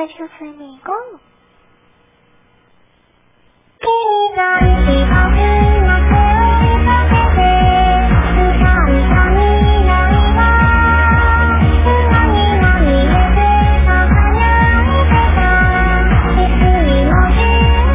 ラジオ睡眠ゴー。経済費が増えまくりかけて不安さにないわ。何々入れて輝いてた別にの人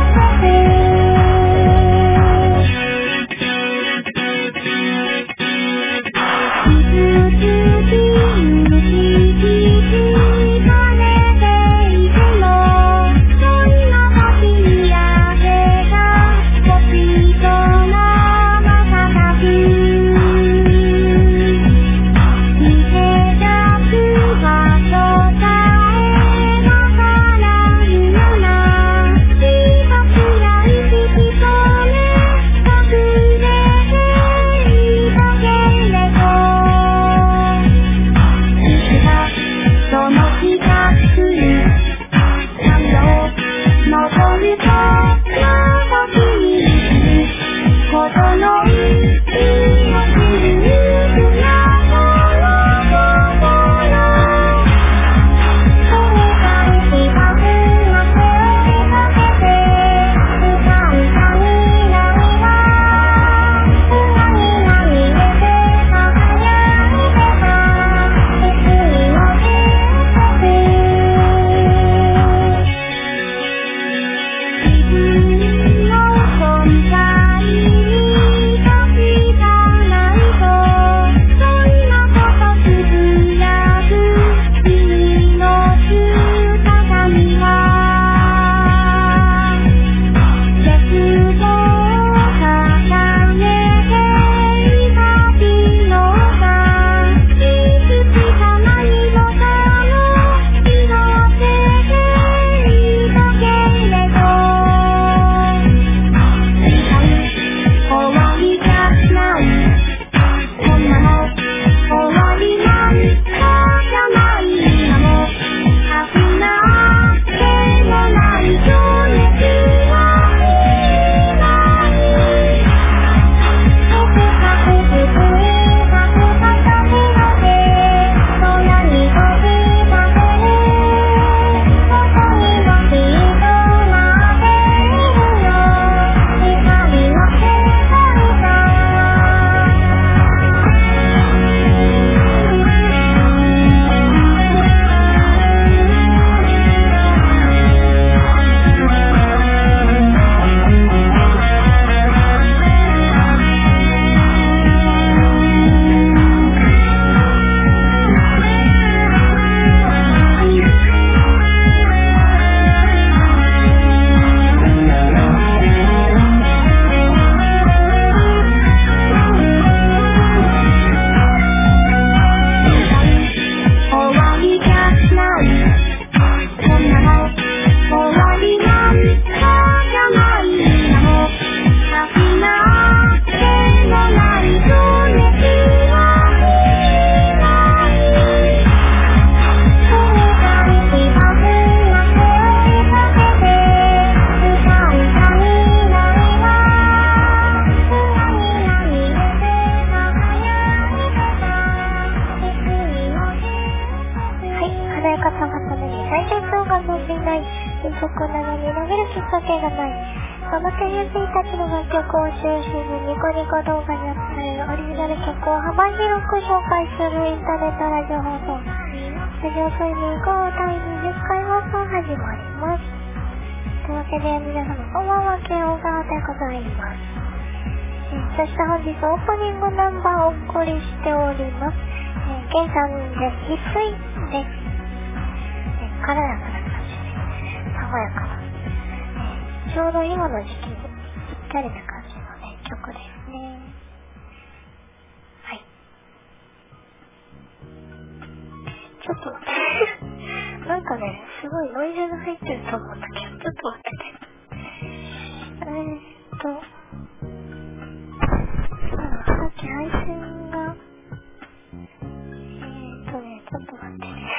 そして本日オープニングナンバーをお送りしております。ケンさんで翡翠です。軽やかな感じで、爽やかな、ちょうど今の時期にぴったりな感じのね、曲ですね。はい。ちょっと待って。なんかね、すごいノイズが入ってると思うんだけど、ちょっと待ってて。さっき配信がちょっと待ってね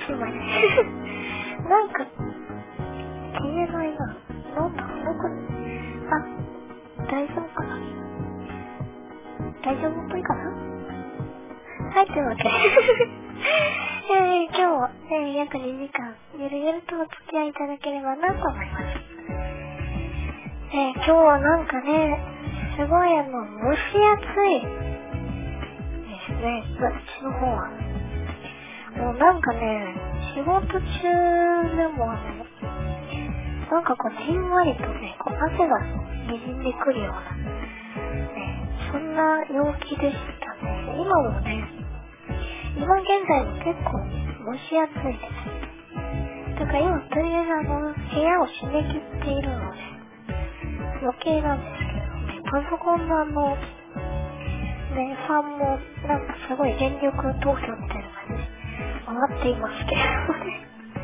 すまないなんか消えないな。なんだあ、大丈夫かな。大丈夫っぽいかな。はい、というわけで今日は、約2時間ゆるゆるとお付き合いいただければなと思います。今日はなんかね、すごい蒸し暑いですね、私の方は。もうなんかね、仕事中でもなんかこうじんわりとね、こう汗が滲んでくるような、そんな陽気でしたね。今もね、今現在も結構蒸し暑いです。だから今とりあえず部屋を閉め切っているので、余計なんですけどね、パソコンのファンもなんかすごい全力投票みたいな感じで上がっていますけどね。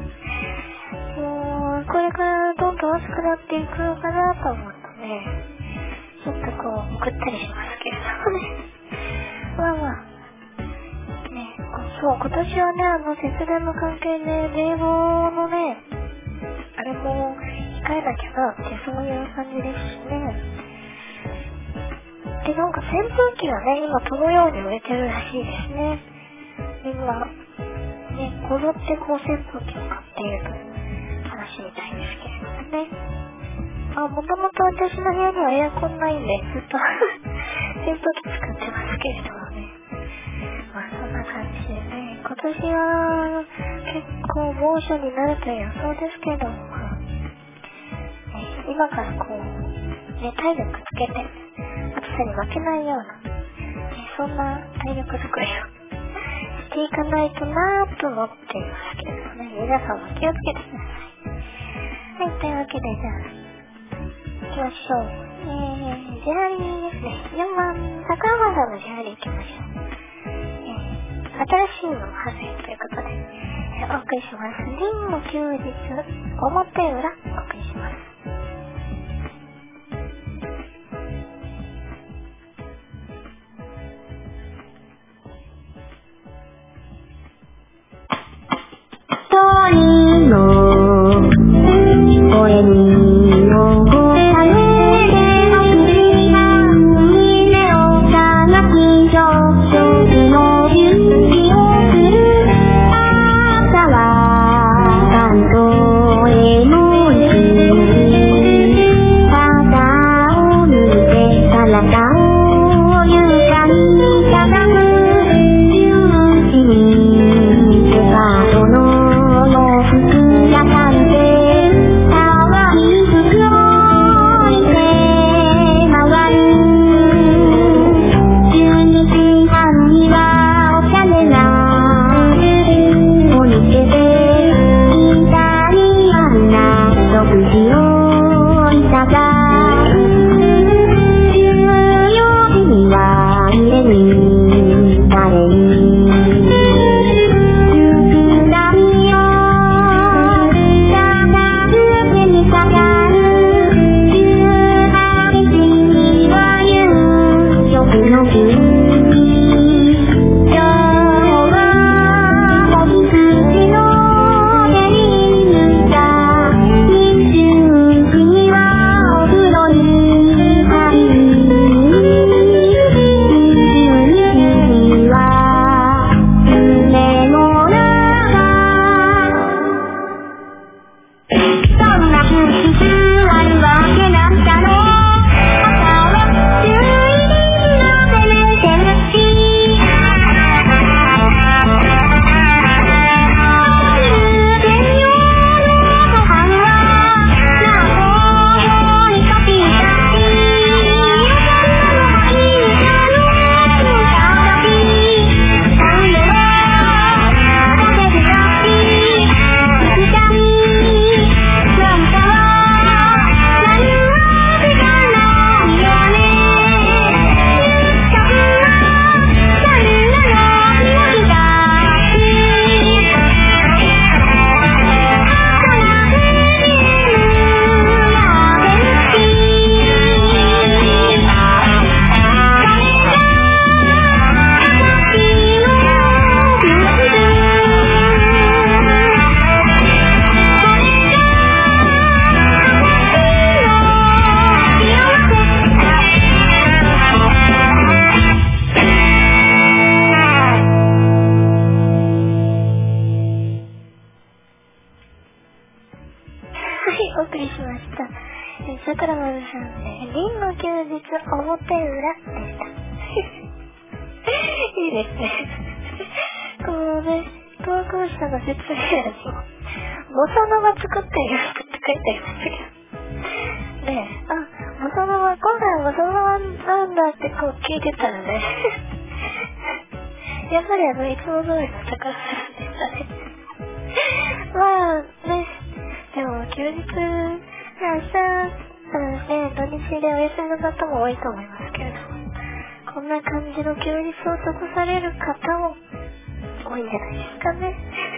もうこれからどんどん暑くなっていくのかなと思うとね、ちょっとこうぐったりしますけれどもね。まあまあね、そう今年はね節電の関係で冷房のねあれも控えなきゃなってそういう感じですしね。でなんか扇風機がね今飛ぶように売れてるらしいですね。今ねこぞってこう扇風機を買っているという話みたいですけれどもね。もともと私の部屋にはエアコンないんでずっと扇風機使ってますけれどもね。まあそんな感じでね、今年は結構猛暑になるという予想ですけども、今からこうね体力つけて暑さに負けないような、そんな体力作りをしていかないとなぁと思っていますけれどもね、皆さんも気をつけてください。はい、というわけでじゃあ行きましょう。ジェラリーですね。4番、桜川さんのジェラリー行きましょう。新しいの派生ということで、お送りします。リンの休日、表裏、お送りします。 鳥の声に残されては胸を探し上昇の勇気をする朝は関東へのお送りしました。桜丸さんで、凛の休日表裏でした。いいですね。このね、投稿者の説明欄にも、ボサノバ作っているって書いてありましたけど。で、ボサノバ、今回はボサノバなんだってこう聞いてたらね、やっぱりいつも通りの桜丸さんでしたね。まあね、でも休日、明日、土日でお休みの方も多いと思いますけれども、こんな感じの休日を過ごされる方も多いんじゃないですかね。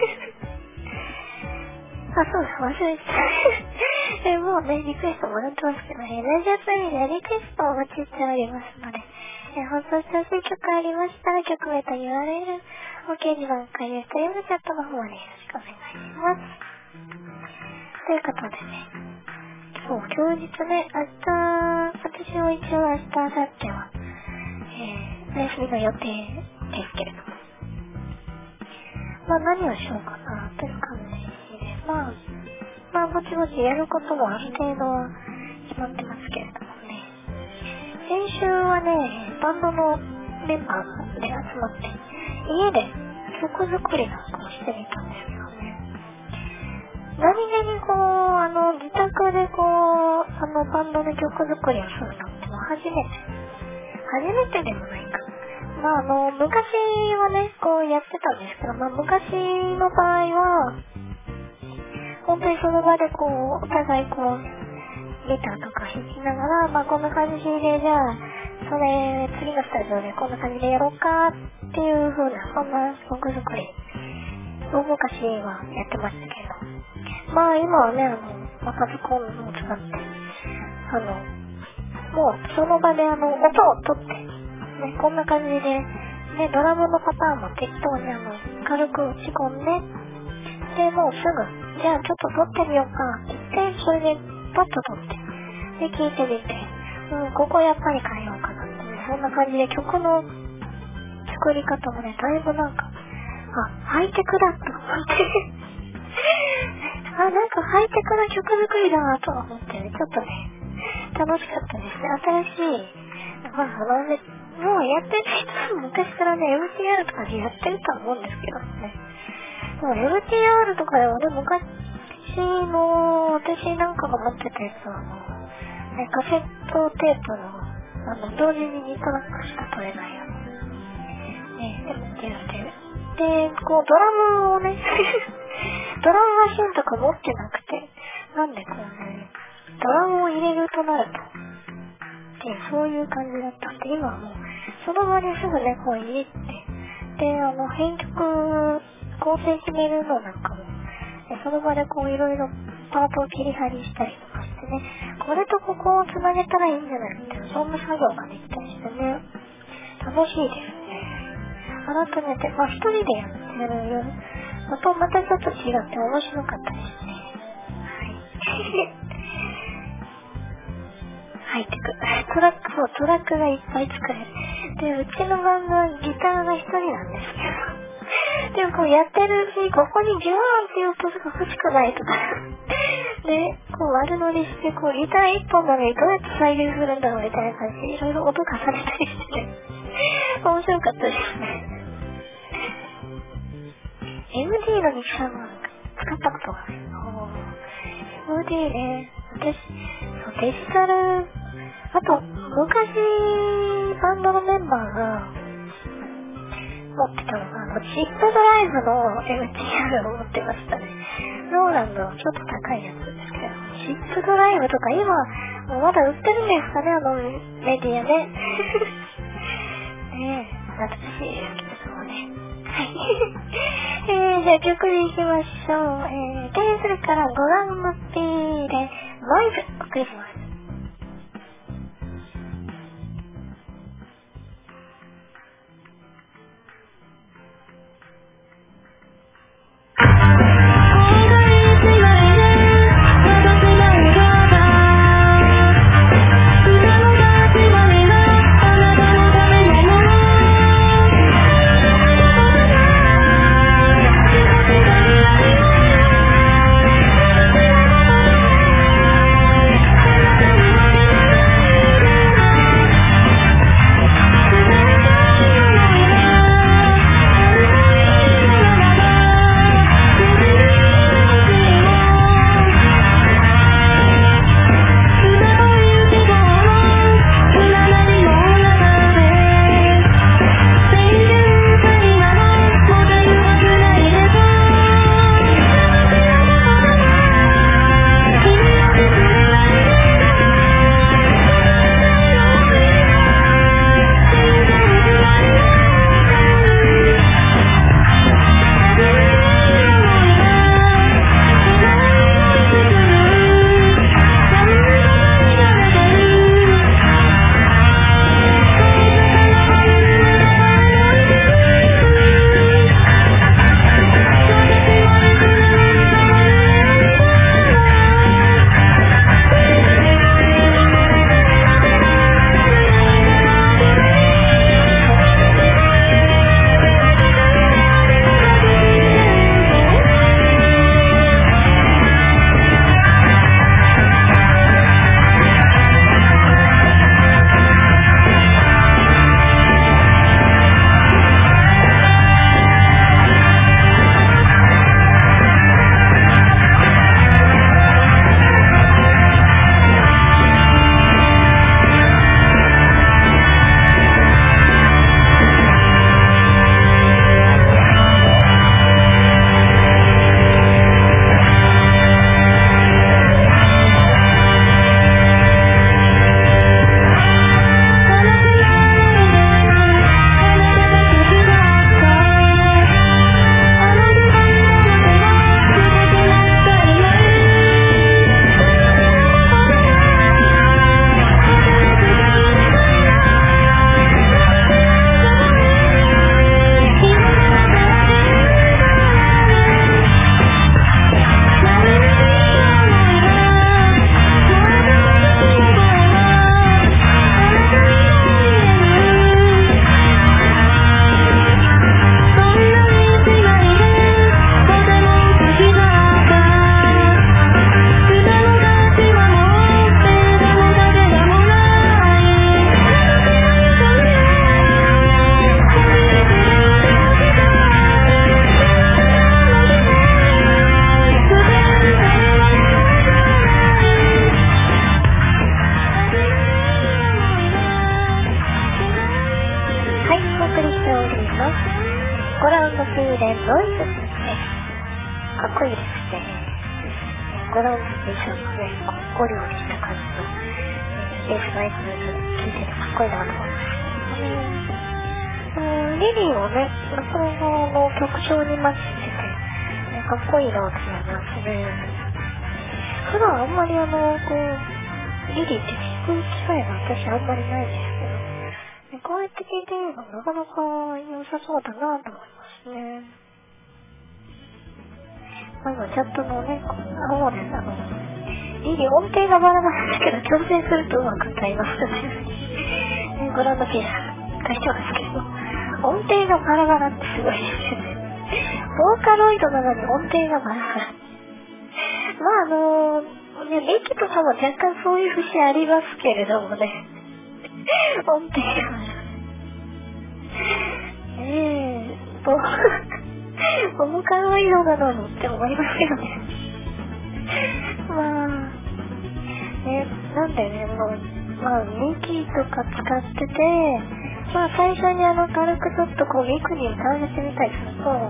そうだ、忘れてた。もうね、リクエストもらってますけどね、ラジオトミでリクエストをお待ちしておりますので、放送してほしい曲ありましたら、曲名と URL、掲示板か Ustream チャットの方までよろしくお願いします。ということでね、そう、休日ね、私も一応明日、明後日は、お休みの予定ですけれども、何をしようかな、という感じで、ぼちぼちやることもある程度は決まってますけれどもね、先週はね、バンドのメンバーで集まって、家で曲作りなんかもしてみたんですけどね、何気に自宅でバンドの曲作りをするのってもう初めてでもないか。昔はね、やってたんですけど、昔の場合は、本当にその場でお互いギターとか弾きながら、こんな感じで、じゃあ、次のスタジオでこんな感じでやろうかっていう風な、そんな曲作りを昔はやってましたけど、今はね、パソコンを使って、もうその場で音を取って、ね、こんな感じで、ね、ドラムのパターンも適当に軽く打ち込んで、で、もうすぐ、じゃあちょっと撮ってみようかって言って、それでパッと撮って、で、聴いてみて、ここやっぱり変えようかなって、ね、そんな感じで曲の作り方もね、だいぶハイテクだと思って、ハイテクな曲作りだなと思ってね、ちょっとね、楽しかったですね。新しい、もうやってる人も昔からね、MTR とかでやってるとは思うんですけどね。もう MTR とかでもね、昔の私なんかが持ってたやつはカセットテープの同時に2トラックしか取れないよね。MTR で。で、ドラムをね、ドラムマシンとか持ってなくて、なんでドラムを入れるとなると、そういう感じだったんで、今はもう、その場ですぐね、入れて、で、編曲、構成決めるのなんかも、その場でいろいろパートを切り張りしたりとかしてね、これとここをつなげたらいいんじゃないみたいな、そんな作業ができたりしてね、楽しいですね。改めて、一人でやってるのとまたちょっと違って面白かったですね。はい。ハイテク。トラックがいっぱい作れる。で、うちのバンドはギターが一人なんですけど、でもやってるうちにここにギューンっていう音が欲しくないとか、で、悪乗りして、ギター一本なのにどうやって再現するんだろうみたいな感じで、いろいろ音がされたりしてね、面白かったですね。MD のミキサーも使ったことがある。MD ね、私、デジタル、あと、昔、バンドのメンバーが持ってたのが、チップドライブの MTR を持ってましたね。ローランドのちょっと高いやつですけど、チップドライブとか今、まだ売ってるんですかね、メディアね。ねえ、懐かしいですけどもね。はい。じゃあ曲に行きましょう。それからゴランマピーでノイズお送りします。 グランディさんのね、ゴリゴリした感じの、ベースのやつ聴いててかっこいいなと思います。リリーをね、なかなか曲調にマッチしてて、かっこいいなと思いますね。普段あんまりリリーって聴く機会が私あんまりないんですけど、こうやって聴いてみるのなかなか良さそうだなと思いますね。今チャットのね、方でリリー音程がバラバラだけど調整するとうまく歌いますね。ご覧のピース書いてますけど、音程がバラバラってすごいですよね。ボーカロイドなのに音程がバラバラ。ミキとかも若干そういう節ありますけれどもね。音程が。ボーカロイドなのにって思いますけどね。なんでね、ミキとか使ってて、最初に軽くちょっとミクに歌わせてみたりすると、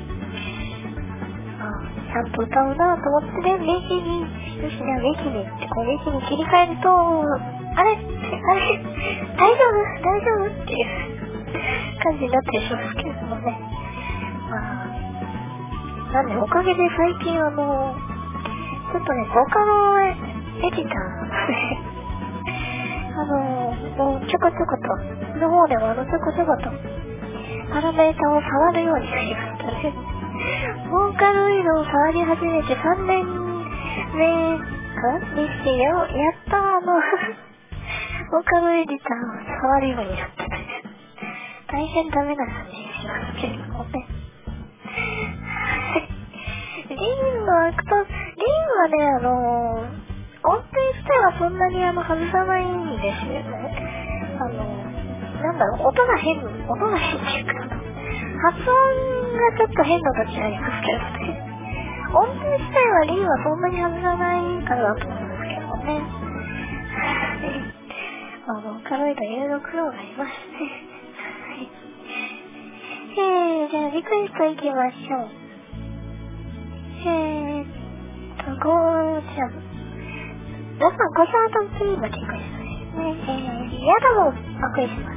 ちゃんと歌うなと思ってね、ミキにってミキに切り替えると、あれ大丈夫っていう感じになってしまうんですけれどもね。なんでおかげで最近ちょっとね、ボカロエディターもうちょこちょことの方でもちょこちょことパラメータを触るようになりましたね。ボーカロイドを触り始めて3年目かにしてやっとボーカロエディターを触るようになったね。大変ダメな感じにしますけれどもね。リンはね、音程自体はそんなに外さないんですよね。音が変っていうか、発音がちょっと変な時ありますけどね。音程自体はリンはそんなに外さないかなと思うんですけどね。ボーカロイドいろいろ苦労がありますね。じゃあリクエストいきましょう。皆さんごシャートンツリーのリクエストですね。やだもんお送りします。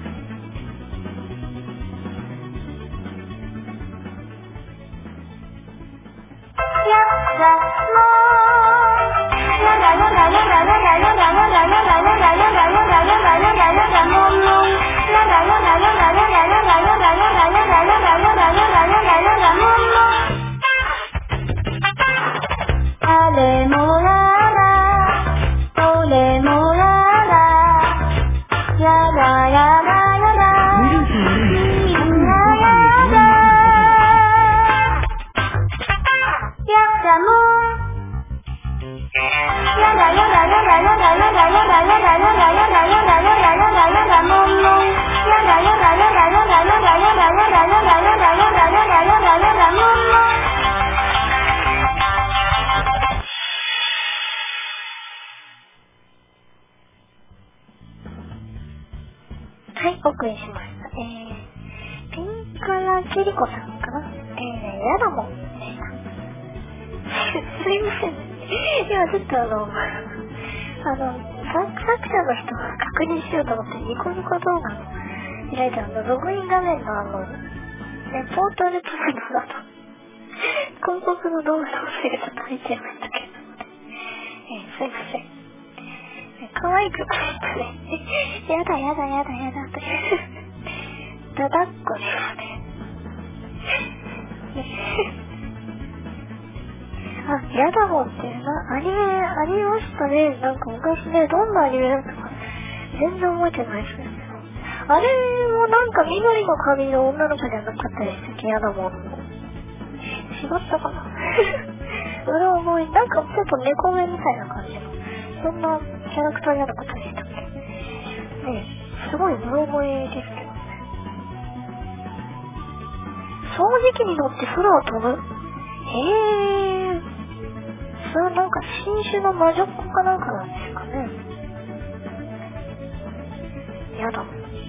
お送りしました。ピンカラキリコさんかな。やだもんでした。すいません。今ちょっと作者の人を確認しようと思ってニコニコ動画の開いたログイン画面のポータルプロの広告の動画をすると入っちゃいましたけど、すいません。可愛く書いたね。やだとだだっこですね。やだもんっていうアニメありましたね。なんか昔ね、どんなアニメだったか全然覚えてないですけど、あれもなんか緑の髪の女の子じゃなかったでしたっけ、やだもん。違ったかな。うろ覚え、なんかちょっと猫目みたいな感じの、そんなキャラクターじゃなかったでしたっけね。すごいうろ覚えですけどね。掃除機に乗って空を飛ぶ。それはなんか新種の魔女っ子かなんかなんですかね。やだ。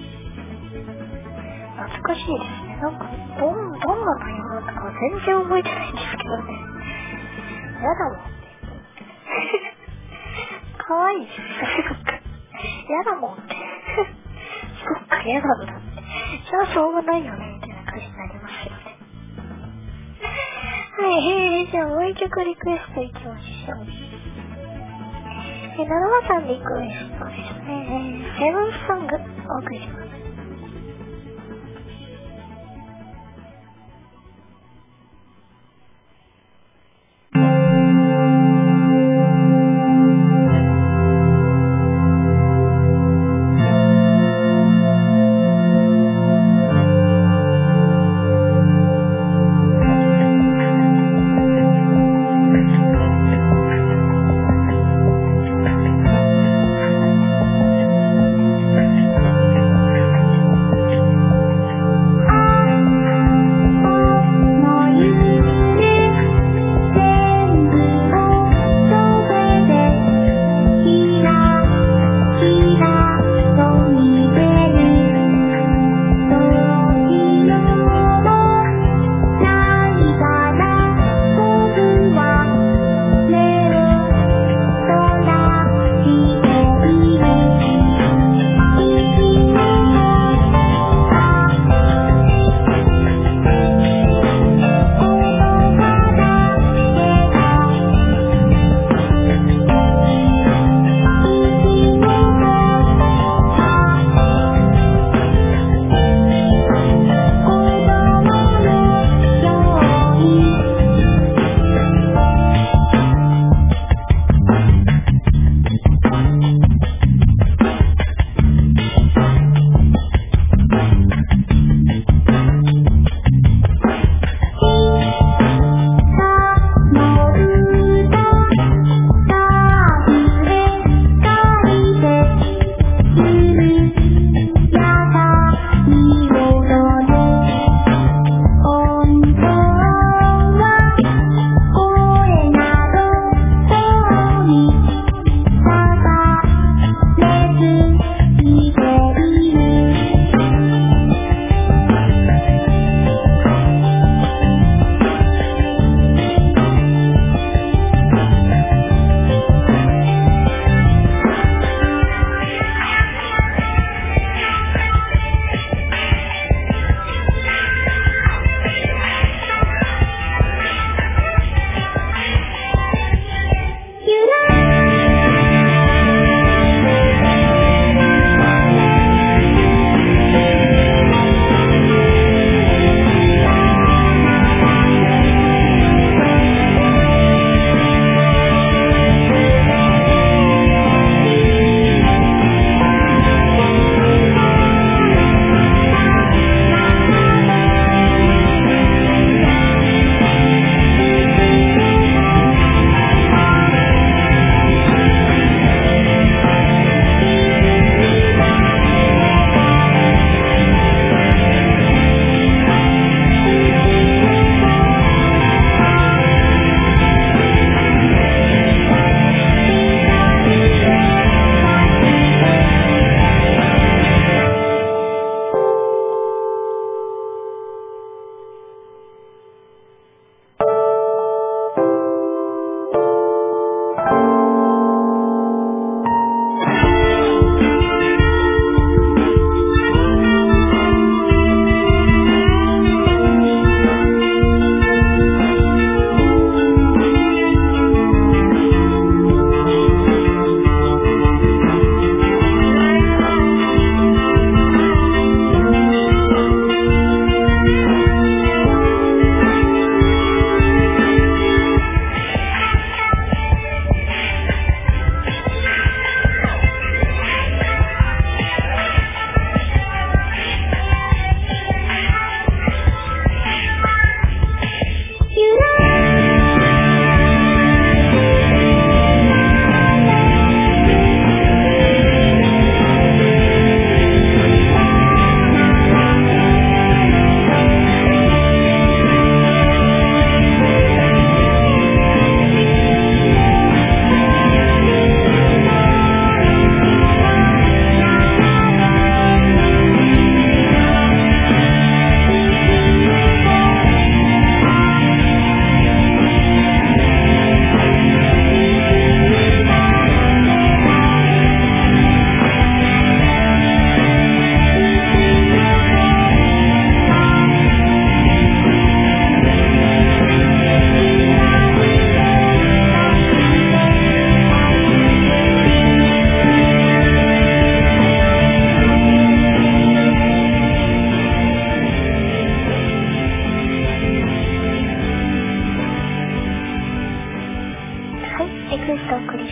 懐かしいですね。なんかどんな内容だったか全然覚えてないんですけどね。やだもん。 可愛いですよ、すごく。やだもんって。そっか、やだんだって。じゃあしょうがないよね、みたいな感じになりますよね。はい、じゃあもう一曲リクエストいきましょう。7番さんリクエストですね。セブンソングお送りします。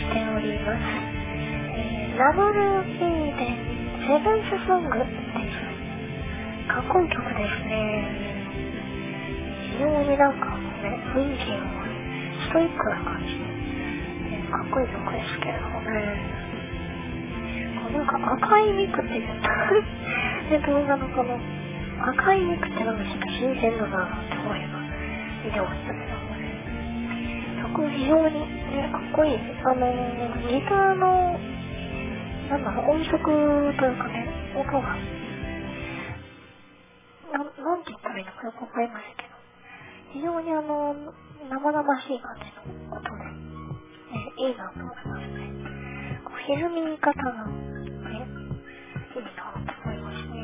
しております。WP でセブンスソングです。かっこいい曲ですね。非常になんかね、雰囲気のストイックな感じで、かっこいい曲ですけれどもね。なんか赤いミクって言った動画のこの赤いミクってなんかちょっと新鮮だなって思いが見てましたけどもね。曲非常にね、かっこいい。ギターのなんだろう、音色というかね、音がなんて言ったらいいのかよくわかりませんけど、非常に生々しい感じの音で、いいなと思いますね。歪み方がね、いいなと思いますね。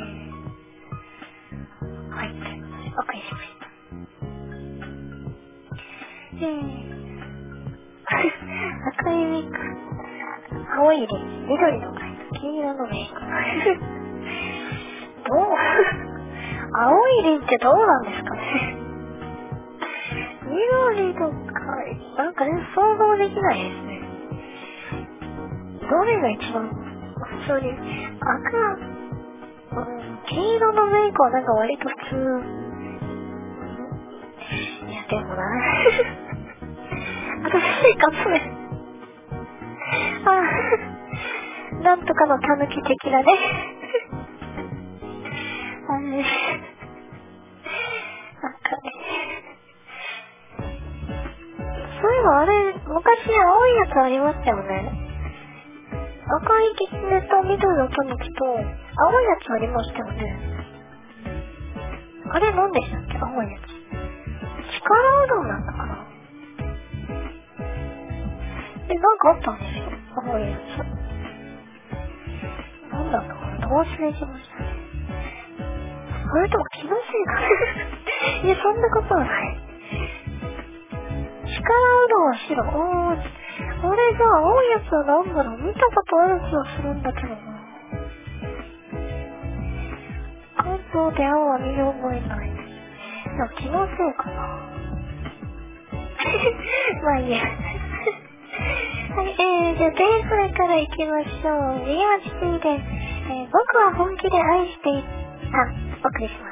はい、ということで、お送りしました。赤いミク、青いリン、緑の貝、黄色のメイク。どう青いリンってどうなんですかね。緑とか、なんかね、想像できないですね。どれが一番、普通に、黄色のメイクはなんか割と普通。いや、でもな。私かつね。なんとかのタヌキ的なね。なんかね。そういえばあれ、昔青いやつありましたよね。赤いキツネと緑のタヌキと、青いやつありましたよね。あれ何でしたっけ、青いやつ。力うどんなんだかな。なんかあったんですよ、青いやつ。なんだったかな、忘れしましたね。それとも気のせいかいや、そんなことはない。力うどんは白。あれじゃあ青いやつはなんだろう、見たことある気がするんだけどな。関東で青は見覚えない。でも気のせいかな。まあいいや。はい、じゃあ、前半から行きましょう。DHC で、僕は本気で愛していた、お送りします。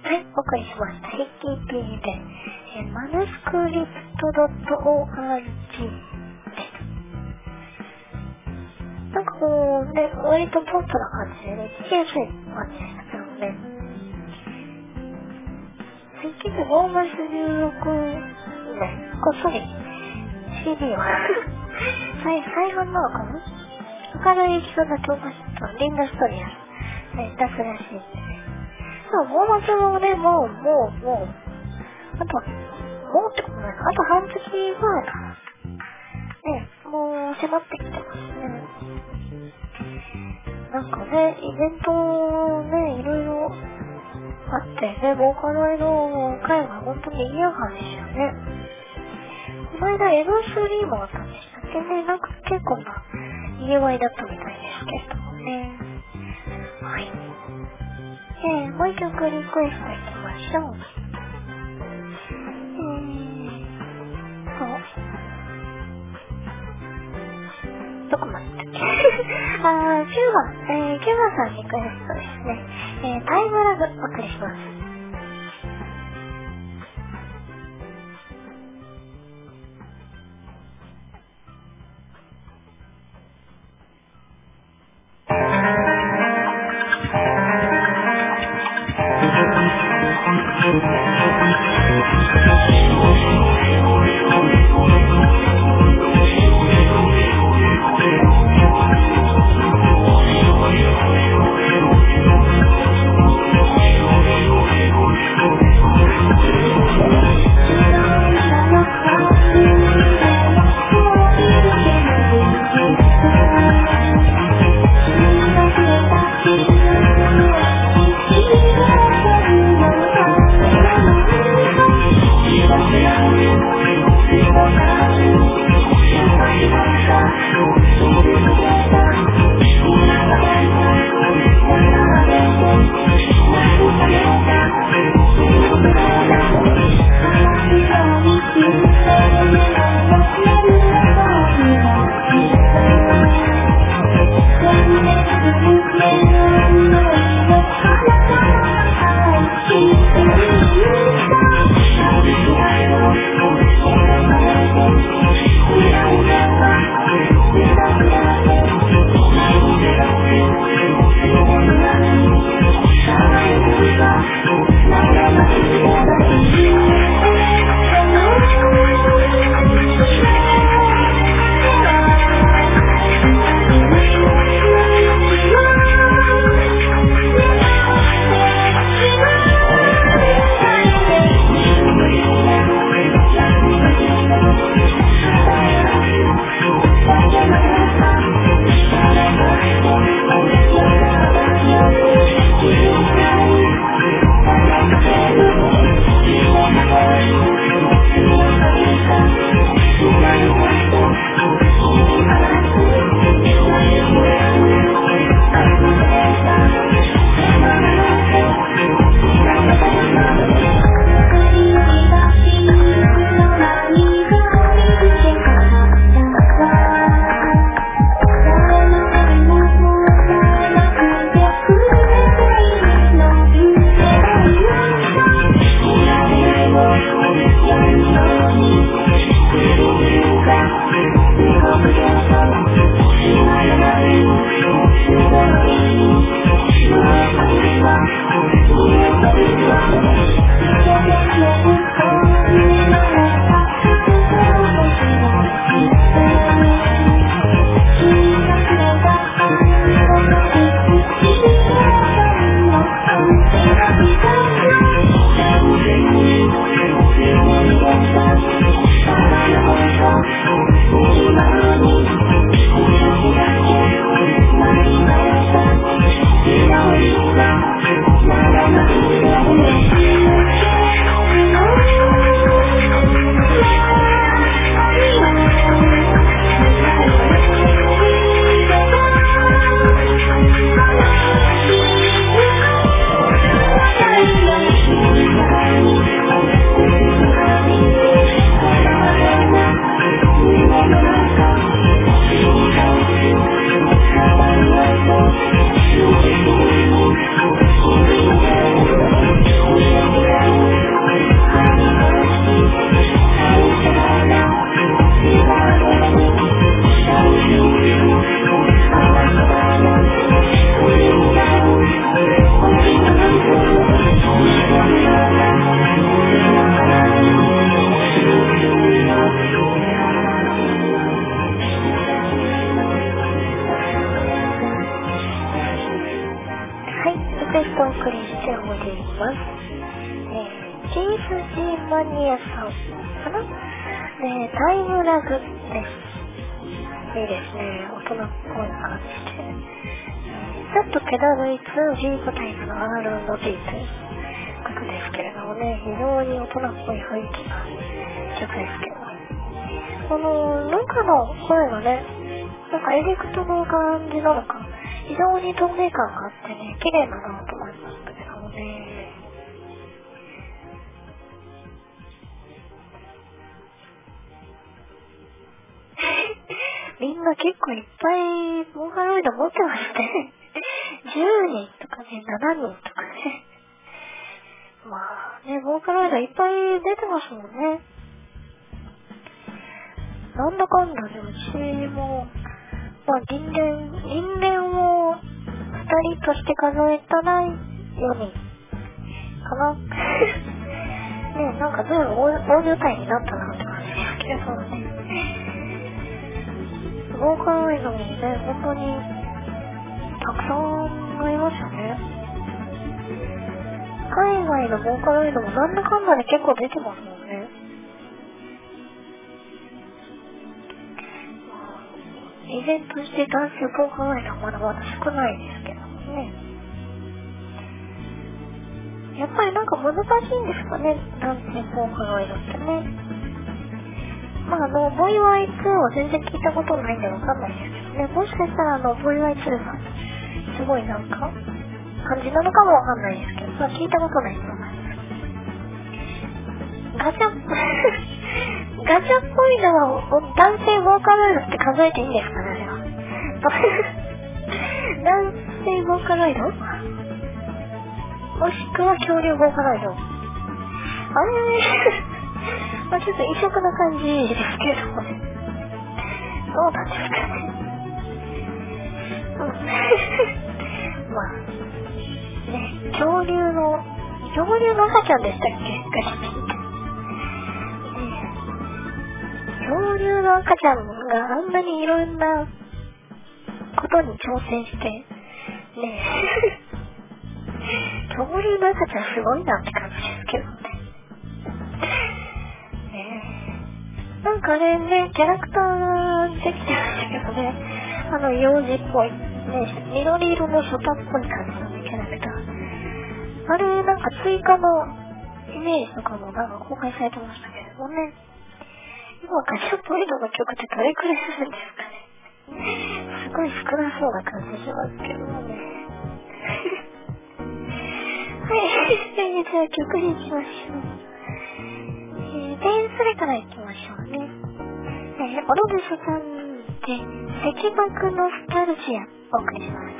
はい、お送りしました。ヒッキーピーで、マヌスクリプト .org です。なんかこうね、割とポップな感じでね、聞きやすい感じでしたけどね。結局5月16ね、こっそり CD を再販なのかな、明るいエピソード教科書とリンダストリアス、ね、出すらしいんですね。5月もね、もう、あと、もうってことないか、あと半月ぐらいかな。ね、もう迫ってきてますね。なんかね、イベントね、いろいろあってね、ボーカロイドの会が本当に賑やかでしたね。この間 M3 もあったんでしたっけね、なんか結構な賑わいだったみたいですけれどもね。はい。もう一曲リクエストいきましょう。どこまでだっけ9番さんリクエストですね。タイムラグお送りします。 テストをお送りしております。チーズジマニアさんかな、タイムラグです。いいですね、大人っぽい感じで、ちょっと気だるい 2G 個タイプの R&B ということですけれどもね、非常に大人っぽい雰囲気な曲ですけど、ルカの声がね、なんかエフェクトの感じなのか非常に透明感があってね、綺麗だなと思いましたけどもね。みんな結構いっぱいボーカロイド持ってますね。10人とかね、7人とかね。まあね、ボーカロイドいっぱい出てますもんね。なんだかんだでうちも、まあ人間を2人として数えたら4人かな。ね、なんかずいぶん大所帯になったなって感じですけどね。ボーカロイドもね、本当にたくさんありますよね。海外のボーカロイドもなんだかんだで結構出てますもんね。依然として男性ボーカロイドはまだまだ少ないですけどね。やっぱりなんか難しいんですかね、男性ボーカロイドってね。まあボイワイ2は全然聞いたことないんでわかんないですけどね。もしかしたらボイワイ2がすごいなんか感じなのかもわかんないですけど、まあ聞いたことないと思います。ガチャっぽいのは男性ボーカロイドって数えていいんですかね、あれは。男性ボーカロイドもしくは恐竜ボーカロイド。まあちょっと異色な感じですけどもね。そうなんですかね。まあね、恐竜の赤ちゃんでしたっけ、ガチャピンって。恐竜の赤ちゃんがあんなにいろんなことに挑戦してね恐竜の赤ちゃんすごいなって感じですけどね。なんかね、キャラクターできてましたけどね、幼児っぽい、ね、緑色のショタっぽい感じの、ね、キャラクター。あれ、なんか追加のイメージとかもなんか公開されてましたけどもね。今ガチャポイントの曲ってどれくらいするんですかね。すごい少なそうな感じしますけどもね。はい、じゃあ曲に行きましょう。それから行きましょうね。オロブスさんで石爆ノスタルジアお送りします。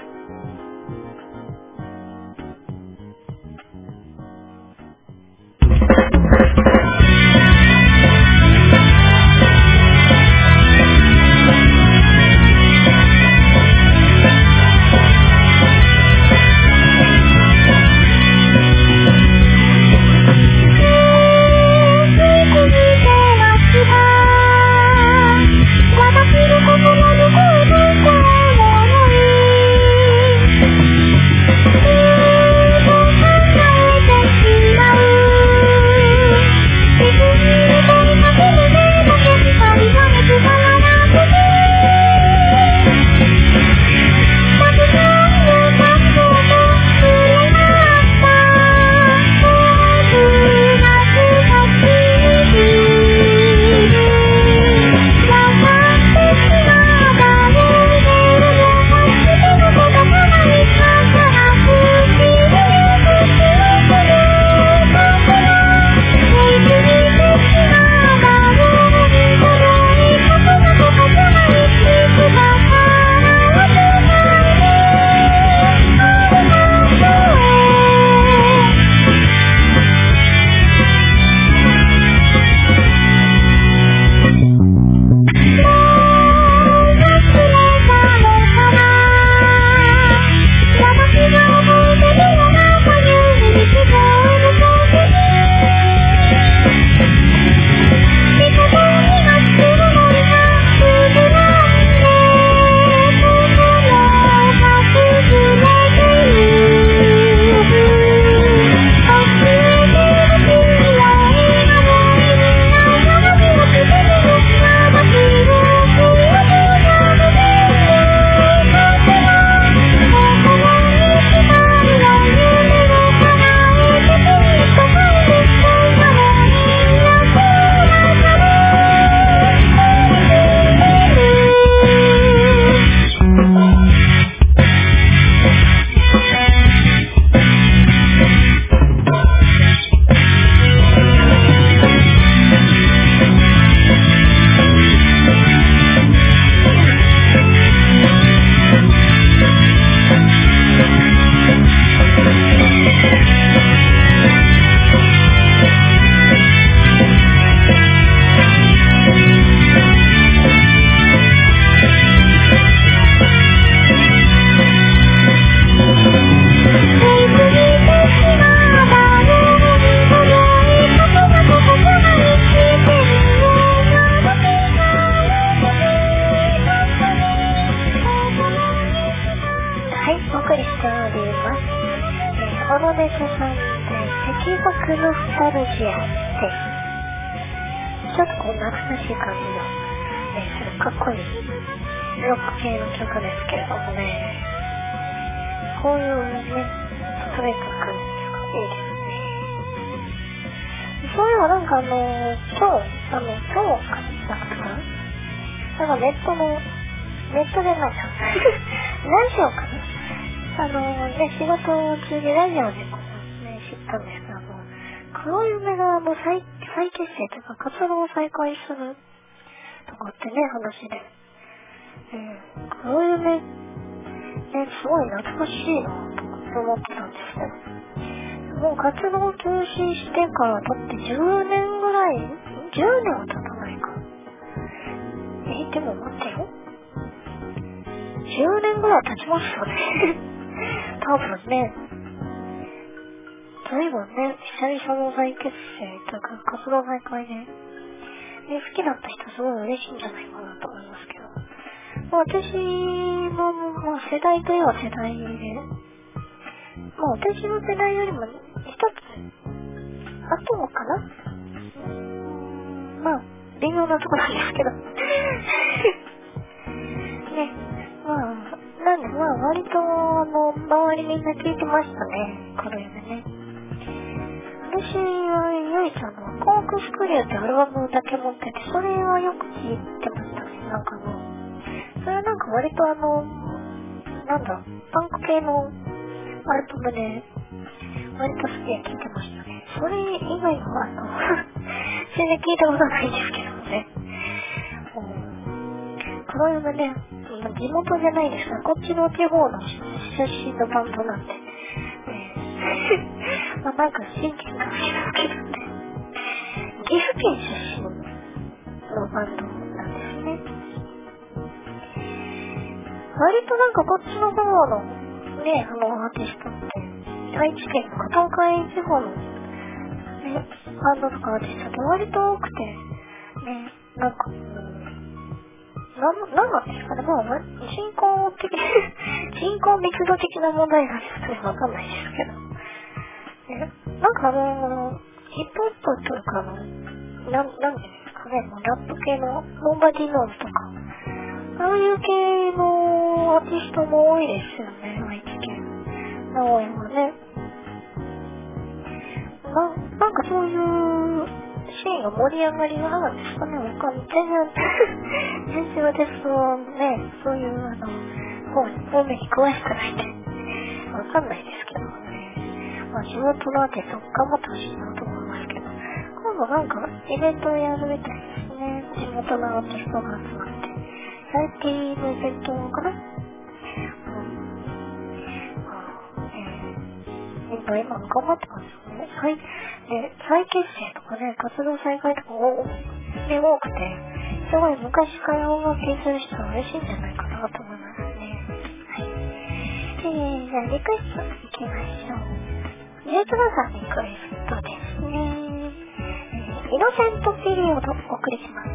私の心の声で声を思いアノネスさんで赤爆ノスタルジアです。ちょっとこう懐かしい感じの、すごいかっこいいロック系の曲ですけれどもね、こういうね、ストレートな感じですか、いいですね。そういえばなんか今日かな、なんかネットじゃないなラジオかな、ね、仕事中にラジオでこう、ね、知ったんですけども、黒夢が再結成というか活動を再開するとかってね、話で、黒夢ね、すごい懐かしいなと思ってたんですけど、もう活動休止してからだって10年ぐらい、10年は経たないか。でも待ってよ。10年ぐらい経ちますよね。多分ね。随分ね、久々の再結成というか活動再開で、好きだった人すごい嬉しいんじゃないかなと思いますけど。私も、世代といえば世代で、私の世代よりも一つ後かな、微妙なところなんですけど。ね、なんで割と周りみんな聞いてましたね、この夢ね。私は唯一コークスクリューってアルバムだけ持ってて、それはよく聞いてましたね。なんかそれはなんか割とパンク系のアルバムで割と好きで聞いてましたね。それ以外は全然聞いたことないんですけどね。黒夢ね、地元じゃないですが、こっちの地方の出身のバンドなんで、なんか親近感があるけどね、岐阜県出身のバンドなんですね。割となんかこっちの方のね、アーティストって愛知県の片岡地方のね、バンドとかアーティストって割と多くてね、なんかなんなんですかね、人口密度的な問題がちょっとわかんないですけど、なんかヒップホップというかなんですかね、ラップ系のノーバディノーズとか、ああいう系のアーティストも多いですよね、愛知県、名古屋はね。なんかそういうシーンが盛り上がりがあるんですかね、全然私はね、そういう方面に詳しくないんでわかんないですけどね。地元のアーティスト頑張ってほしいなと思いますけど、今度なんかイベントをやるみたいですね。地元のアーティストが集まって、最近のイベントかな。今頑張ってますよね。再結成とかね、活動再開とか多くて、すごい昔から音楽聴いてる人は嬉しいんじゃないかなと思いますね。はい。じゃあリクエストいきましょう。ジェイトラさんリクエストですね。イノセントピリオドお送りします。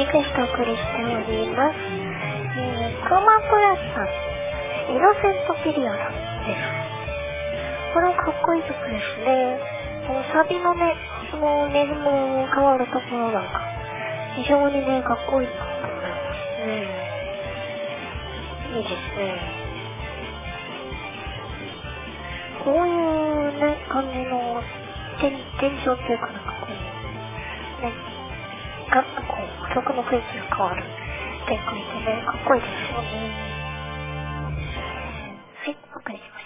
クエストをお送りしております。クロマンプラスさん、イノセントピリオドです。これはかっこいい曲ですね。このサビのね、そのリズム変わるところなんか、非常にね、かっこいいなと思いますね。いいですね。こういうね、感じの転調っていうかなんかこう、ね、ガッとこう、曲の雰囲気が変わる展開でね、かっこいいですよね。はい、お送りしました。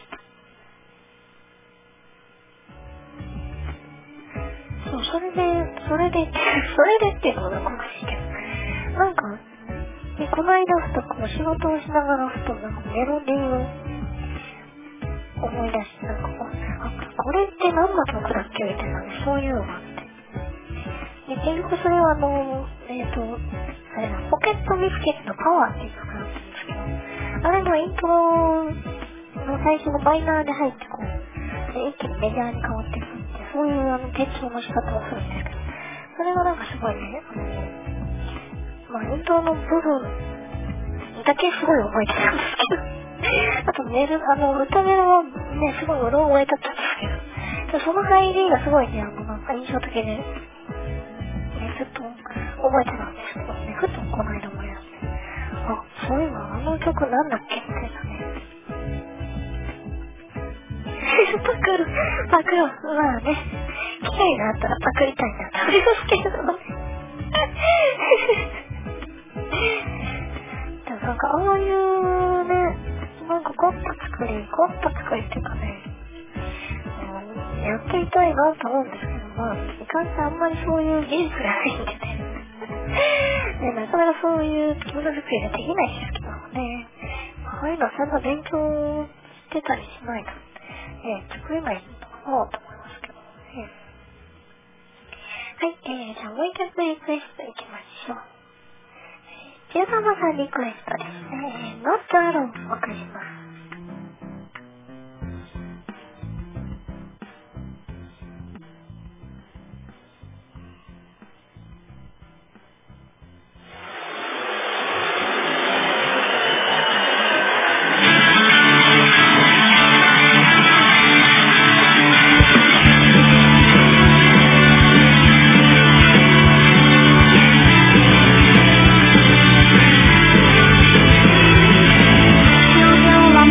そう、それでっていうのがおかしいけど、なんか、ね、この間ふとこう仕事をしながらふとなんかメロディーを思い出して、なんかこれって何の曲だっけみたいな、そういうのがあって。で、結局それはあれだ、ポケットビスケットパワーっていう曲だったんですけど、あれのイントロの最初のマイナーで入ってこう、一気にメジャーに変わっていくって、そういう転調の仕方をするんですけど、それがなんかすごいね、イントロの部分だけすごい覚えてたんですけど、あと歌メロはね、すごいうろ覚えだったんですけど、その入りがすごいね、なんか印象的で、ずっと覚えてたんですけどね、ふとこの間思い出して、あ、そういえばあの曲なんだっけみたいなね。パクる、まあね、機会があったらパクりたいなと思いますけれどもね。でもなんかああいうね、なんか凝った作りっていうかね、やってみたいなと思うんですけど、いかんせんあんまりそういう技術がないんでね。で、なかなかそういう着物作りができないんですけどもね。ああいうのはちゃんと勉強してたりしないと、作れないのかなと思いますけどね。はい、じゃあもう一曲リクエストいきましょう。13さんリクエストですね。Not Aloneお送りします。 夜は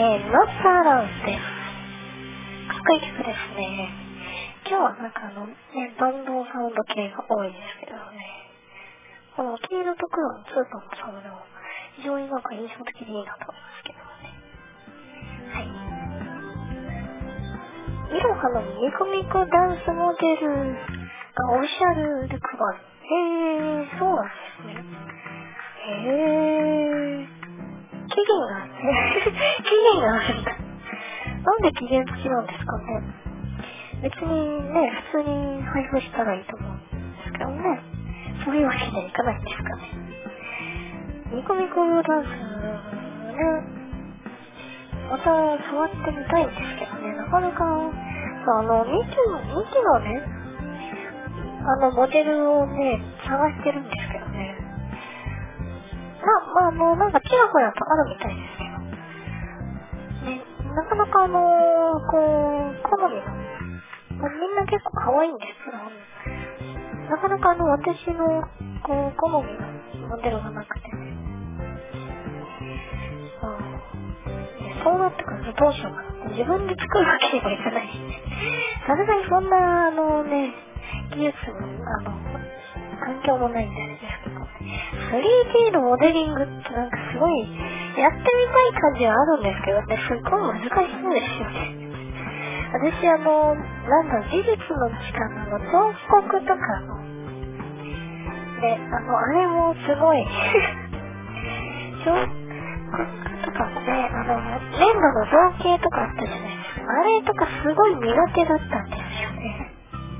ノットアラウンスです。かっこいい曲ですね。今日はなんかバンドサウンド系が多いですけどね。この黄色と黒のツートンのサウンドも非常になんか印象的でいいなと思いますけどね。はい。いろはのニコニコダンスモデルがオフィシャルで配る。そうなんですね。期限があるんだ。なんで期限付きなんですかね。別にね、普通に配布したらいいと思うんですけどね。そういうわけにはいかないんですかね。ニコニコダンスね、また触ってみたいんですけどね、なかなか、ミキのね、モデルをね、探してるんですけどね。なんかちらほらとあるみたいですけど。ね、なかなか好みの、みんな結構可愛いんですけど、なかなか私の、好みのモデルがなくてね。そうなってくるとどうしようかな。自分で作るわけにもいかないしね。さすがにそんな、技術の、環境もないんですけど、3D のモデリングってなんかすごい、やってみたい感じはあるんですけどね、すっごい難しそうですよね。私美術の力の彫刻とかの、で、あれもすごい、彫刻とかね、粘土の造形とかあったじゃないですか。あれとかすごい苦手だったんですよね。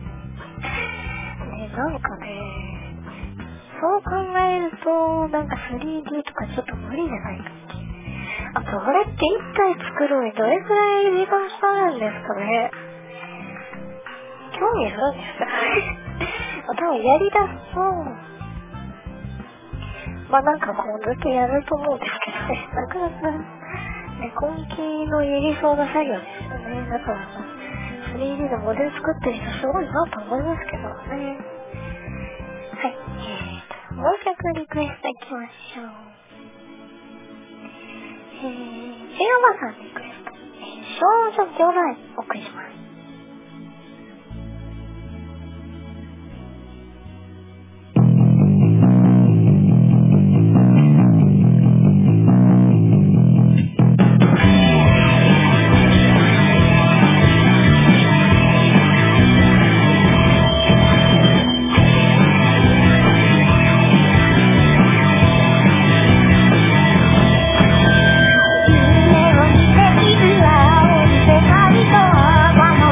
なんかね、そう考えると、なんか 3D とかちょっと無理じゃないかって。あと、これって一体作るのにどれくらい時間かかるんですかね。興味あるんですか多分やりだすと、なんかずっとやると思うんですけどね。なかなか、根気のいりそうな作業ですよね。だから、3D のモデル作ってる人すごいなと思いますけどね。はい。もう一曲リクエストいきましょう。ジロバさんリクエスト。少女魚雷お送りします。 夢を見ている青い世界とは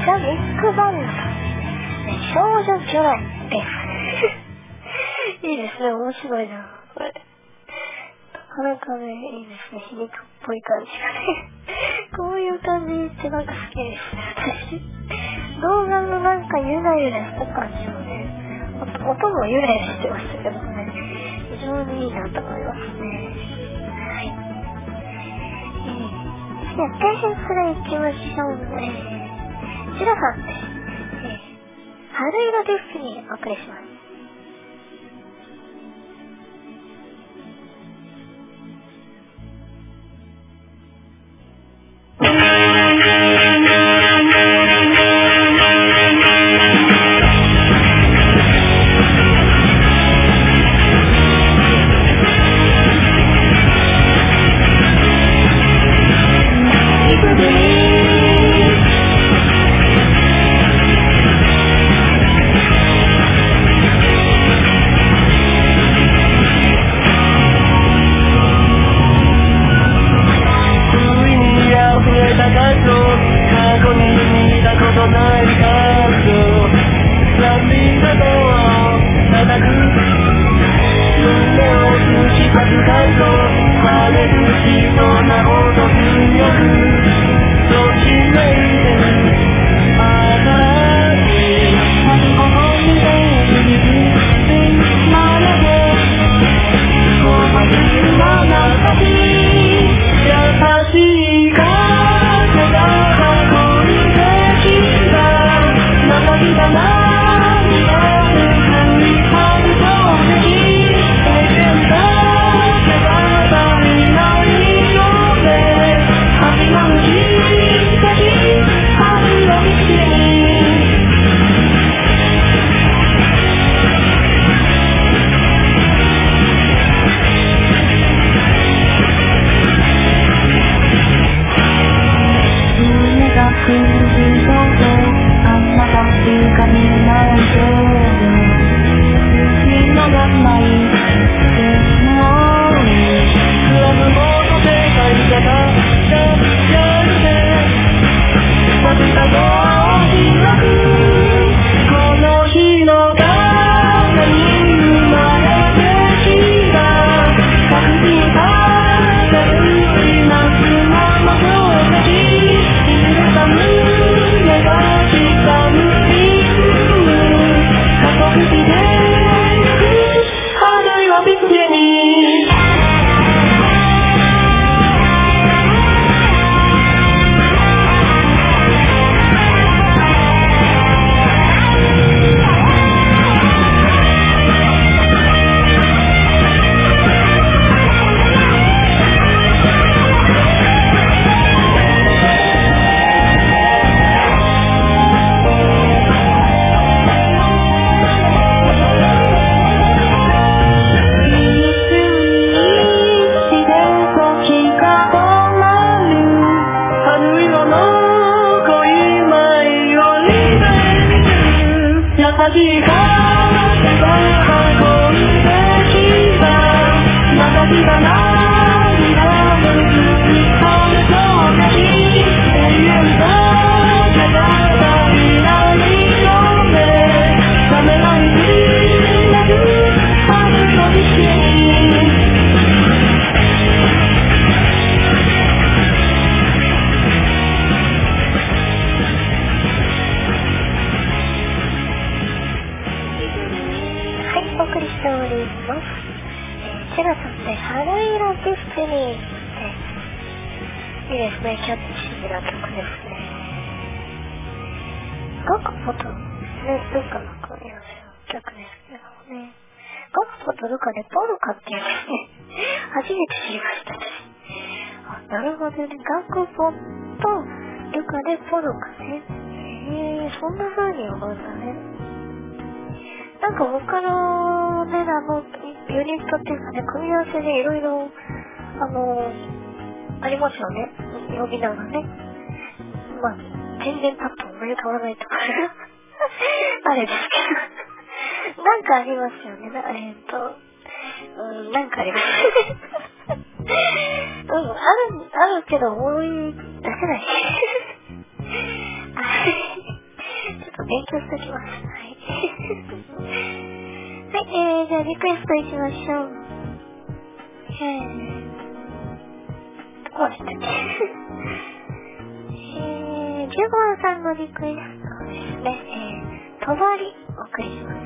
ザ・ビッグバンド、少女魚雷です。いいですね、面白いな、これ。なかなかね、いいですね、皮肉っぽい感じがね。こういう感じってなんか好きですね、私。動画のなんかゆらゆらした感じもね、音もゆらゆらしてましたけどね、非常にいいなと思いますね。はい。じゃあ、大変それ行きましょうね。シラさんです。春色ディスにお送りします。そんな風に思うんだね。なんか他のね、ユニットっていうかね、組み合わせでいろいろ、ありますよね。呼び名がね。まあ、全然パッと思い浮かばないとか、あれですけど。なんかありますよね。なんかあります。あるけど思い出せない。 勉強しておきます。はい。はい、じゃあリクエストいきましょう。どこでしたっけ15番さんのリクエストですね。とばりお送りします。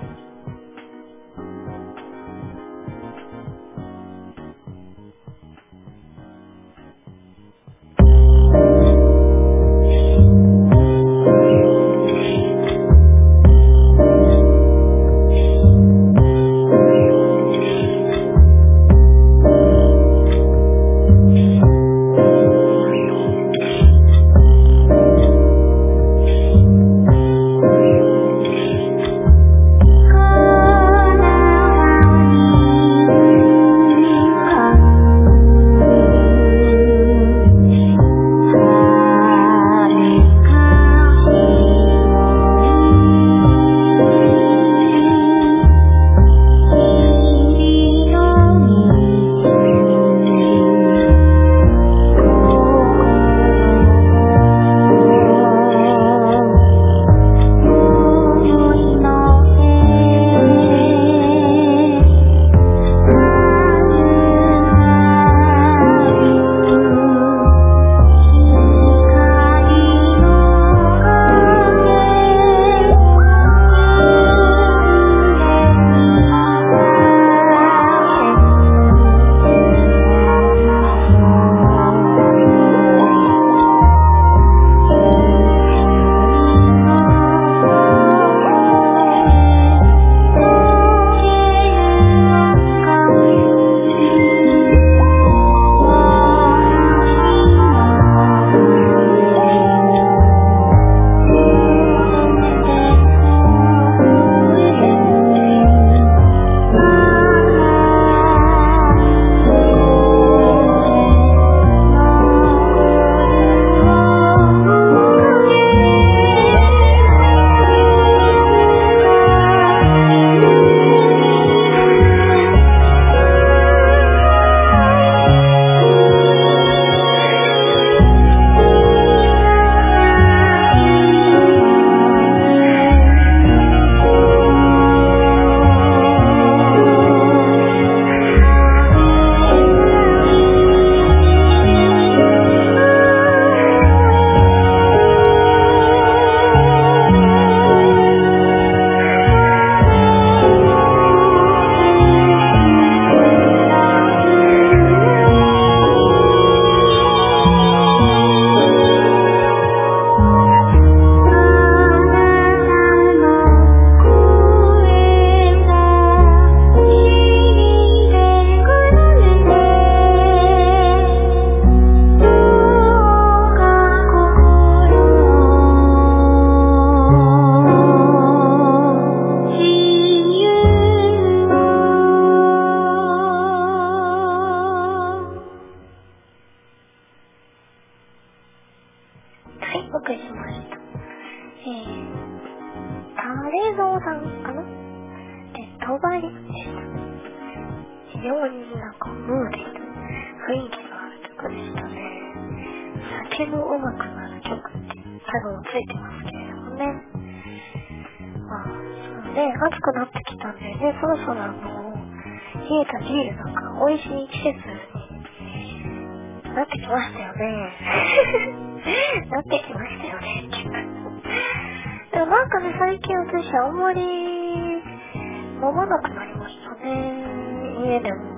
暑くなってきたんでね、そろそろ冷えたビールなんか美味しい季節になってきましたよね。なってきましたよね。でもなんかね、最近私あんまり飲まなくなりましたね、家でも。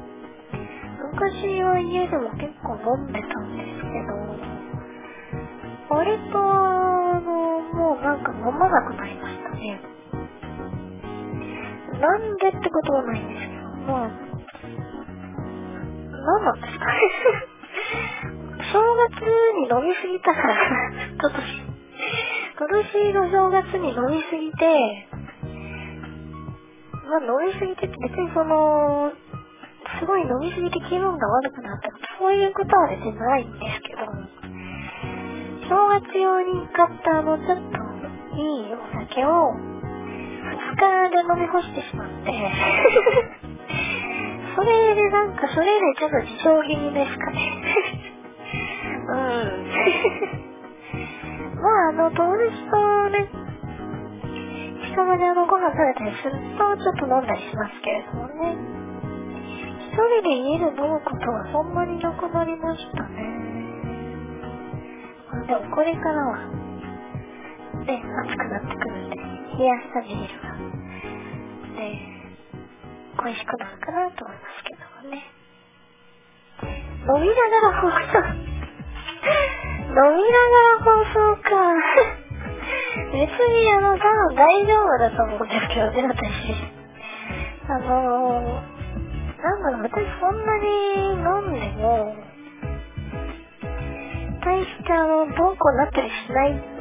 昔は家でも結構飲んでたんですけど、割ともうなんか飲まなくなりましたね。なんでってことはないんですけど、まあ、なんなんですかね。正月に飲みすぎたから、今年の正月に飲みすぎて、まあ飲みすぎてって別にすごい飲みすぎて気分が悪くなったとか、そういうことは別にないんですけど、正月用に買ったちょっといいお酒を2日で飲み干してしまってそれでちょっと自重気味ですかね。 友達とね、近場でご飯食べたりするとちょっと飲んだりしますけれどもね。一人で家で飲むことはそんなになくなりましたね。でもこれからはね、暑くなってくるんで、冷やしたビールがね、恋しくなるかなと思いますけどもね。飲みながら放送か。別に多分大丈夫だと思うんですけどね、私。私そんなに飲んでも、大してどうこうなったりしないんで、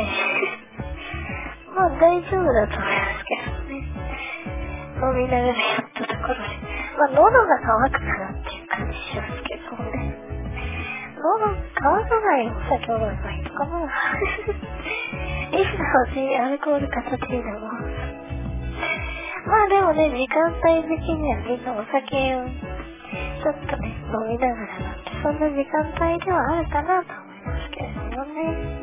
まあ大丈夫だと思いますけどね。飲みながらやったところで。まあ喉が渇くかなっていう感じしますけどね。喉乾かないお酒を飲めばいいのかな。リスナーにアルコール片手でも。まあでもね、時間帯的にはみんなお酒をちょっとね、飲みながらなんて、そんな時間帯ではあるかなと思いますけれどもね。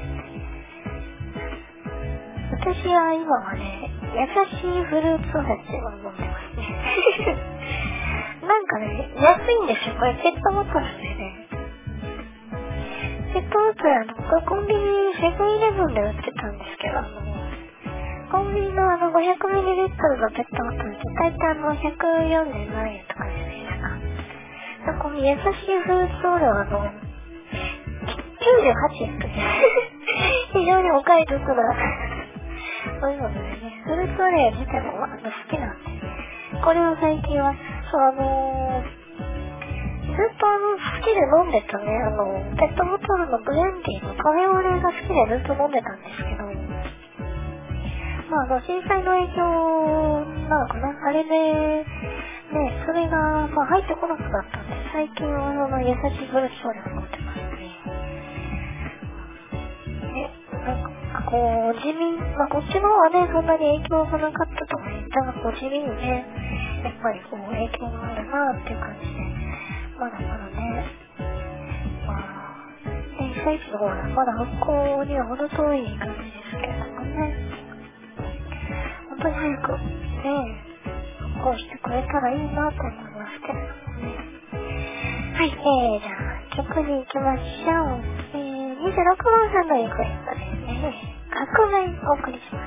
私は今はね、優しいフルーツお酒を飲んでますね。なんかね、安いんですよ。これペットボトルでね。ペットボトルコンビニセブンイレブンで売ってたんですけど、コンビニの500ml のペットボトルって大体140何円とかじゃないですか。この優しいフルーツオーレは98円と非常にお買い得なそういうのでね、フルーツオーレ自体も好きなんで、これを最近はずっと好きで飲んでたね、ペットボトルのブレンディのカフェオレが好きでずっと飲んでたんですけど、まあ震災の影響なのかな、あれでね、それが入ってこなくなったんで、最近は優しいフルーツオーレを飲んでますね。ね、なんか地味、こっちの方はね、そんなに影響がなかったと思う。だから地味にね、やっぱり影響があるなっていう感じで、まだまだね、被災地の方はまだ復興には程遠い感じですけれどもね、本当に早くね、復興してくれたらいいなと思いますけれどもね。はい、じゃあ曲に行きましょう。26番さんのリクエストですね。革命お送りします。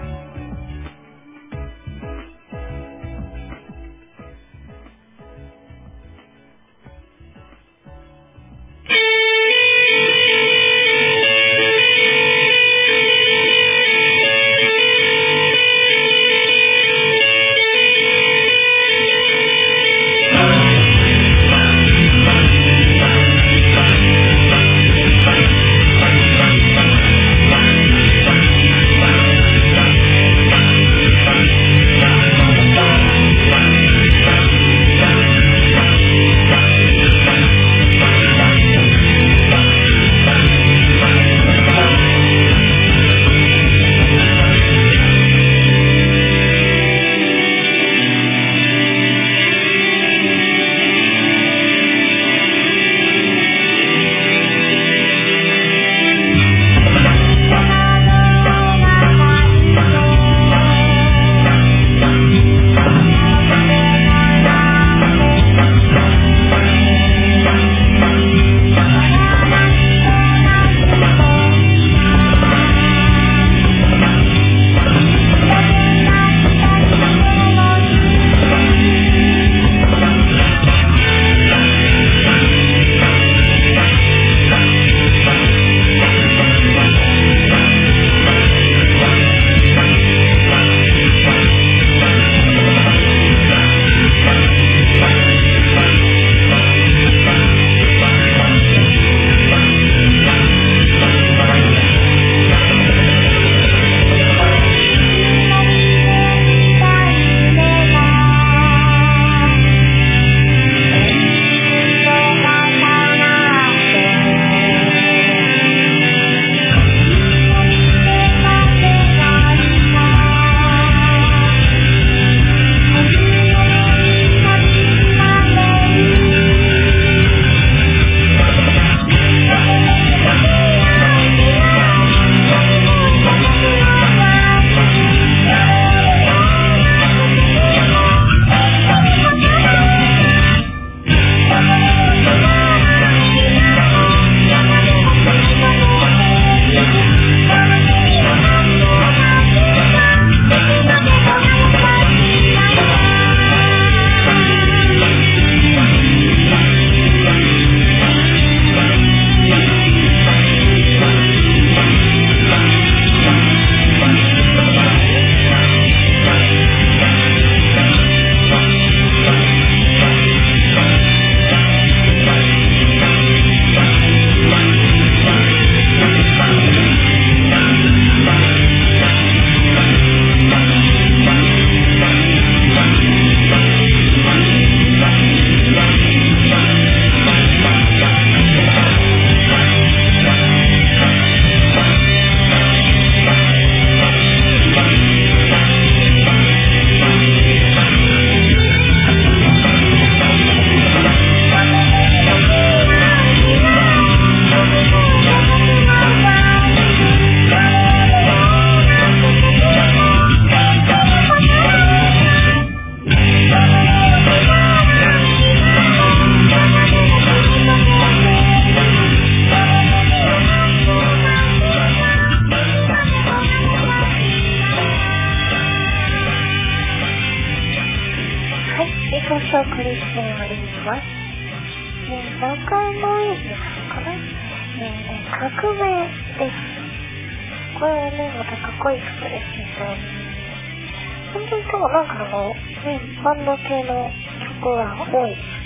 ます。中野英二さんかな。革命です。これはね、またかっこいい曲ですけど、本当に多分なんかバンド系の曲が多いですね。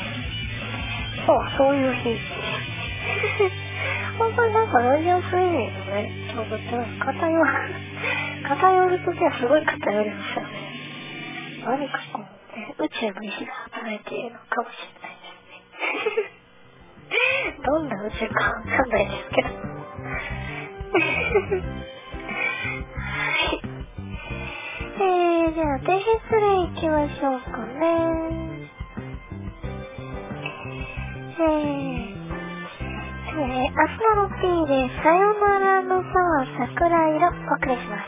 そういう日。本当になんかラジオ睡眠のね、曲って偏るときはすごい偏りますよね。何かこう、ね、宇宙の意志が働いているのかもしれないですね。どんな宇宙かわかんないですけど。じゃあ、低質でいきましょうかね。明日の P でさよならのさは桜色お送りします。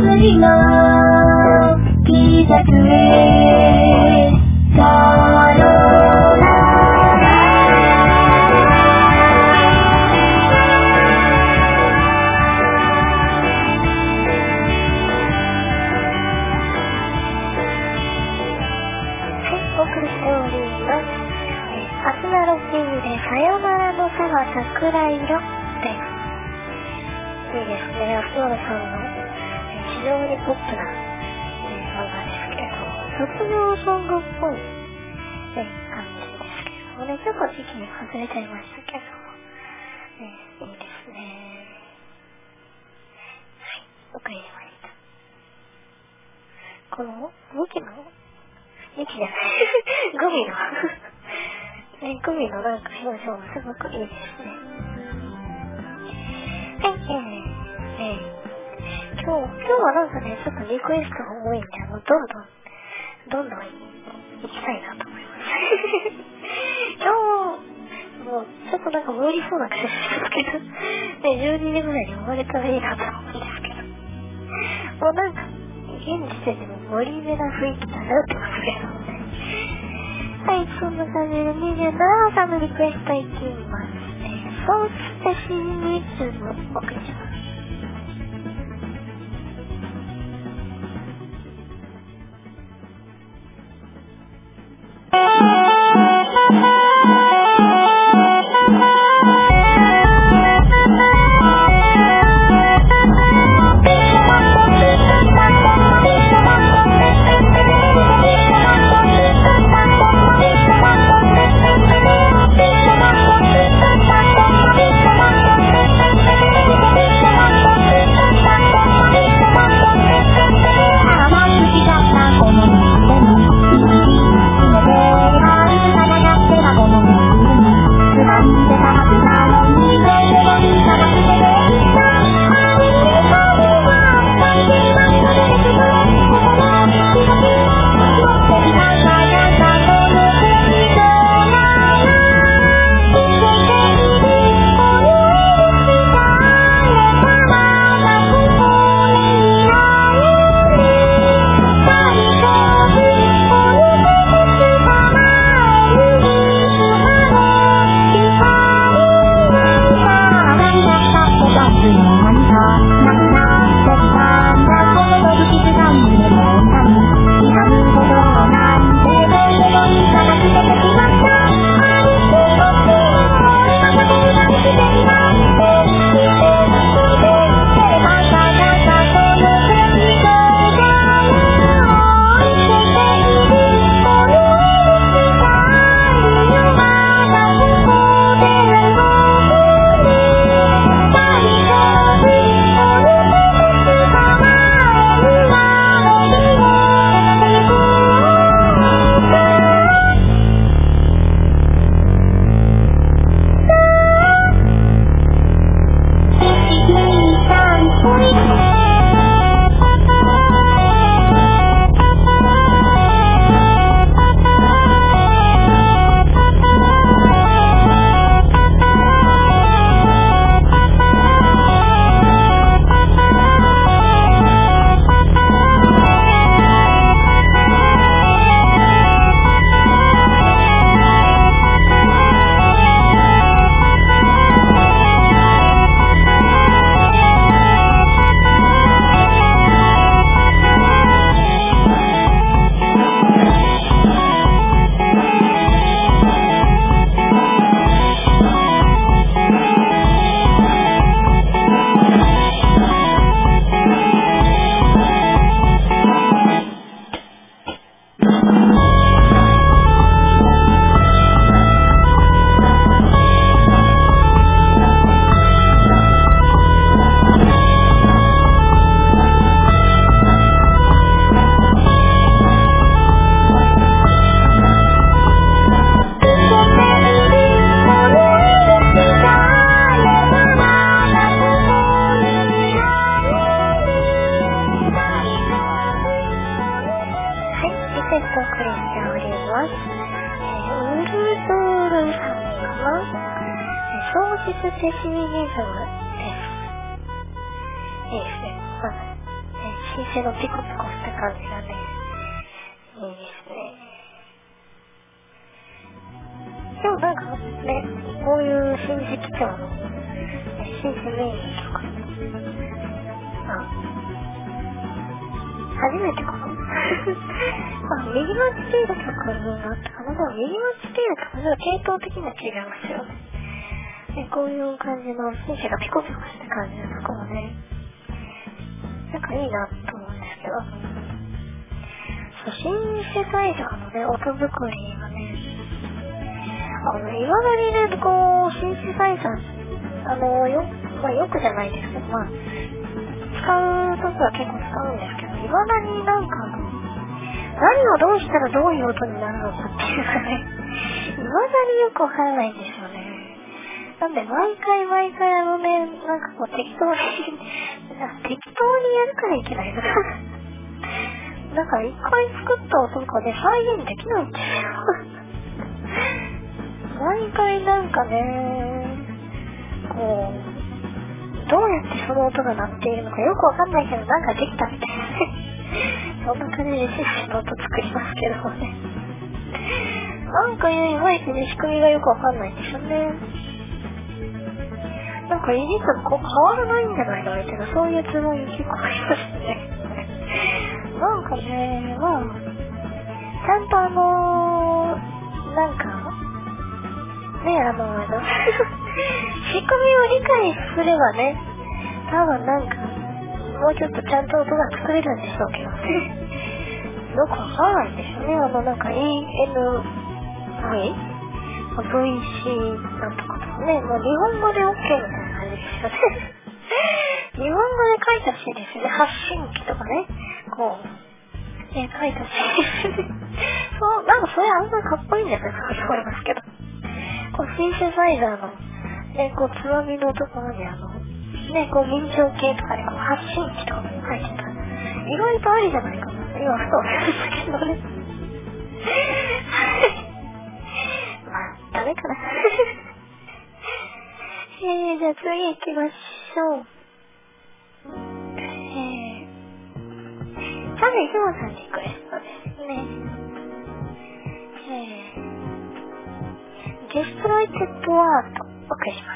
の季節へさよいですね。安原さんの非常にポップな漫画ですけれども、卒業ソングっぽい感じですけれどもね、ちょっと時期に外れちゃいましたけども、いいですね。はい、送りました。このミキじゃないグミのグミのなんか表情もすごくいいですね。はい、今日はなんかね、ちょっとリクエストが多いんで、どんどん行きたいなと思います。今日もうちょっとなんか無理そうな感じですけど、12時ぐらいに終われたらいいなと思うんですけど、もうなんか現時点でも無理めな雰囲気になってますけどね。はい、そんな感じで27さんのリクエストいきます。そうしてしみずのお送りします。こういう感じの紳士がピコピコした感じのとこもね、 いいなと思うんですけど、シンセサイザーのね、音作りがね、いまだにね、こう、シンセサイザー、よくじゃないですけど、使うときは結構使うんですけど、いまだになんか何をどうしたらどういう音になるのかっていうかね、いまだによくわからないんですよね。なんで毎回なんかこう適当にやるからいけないのかなんか一回作った音とかで再現できないんですよ毎回なんかね、こうどうやってその音が鳴っているのかよくわかんないけどなんかできたみたいなねそんな感じでシステムの音作りますけどねなんかいまいちね仕組みがよくわかんないんですよね。なんかいじってもこう変わらないんじゃないかみたいなそういうつもり結構ありますねなんかね、ちゃんとなんかね仕組みを理解すればね多分なんかもうちょっとちゃんと音が作れるんでしょうけどねよくわからないんですよね。なんか VC なんとかとかね、もう日本語で OK みたいな感じですよね日本語で書いてほしいですよね。発信機とかねこうね書いてほしいですねそうなんかそれあんまりかっこいいんじゃないかなと思いますけどこうシンセサイザーのねこうつまみのところにねこう民調系とかでこう発信機とかも書いてたら意外とありじゃないかなって今ふと思いましたけどねダメかなじゃあ次行きましょう。3名ひもさんリクエストですね。Destroyed Word お送りします。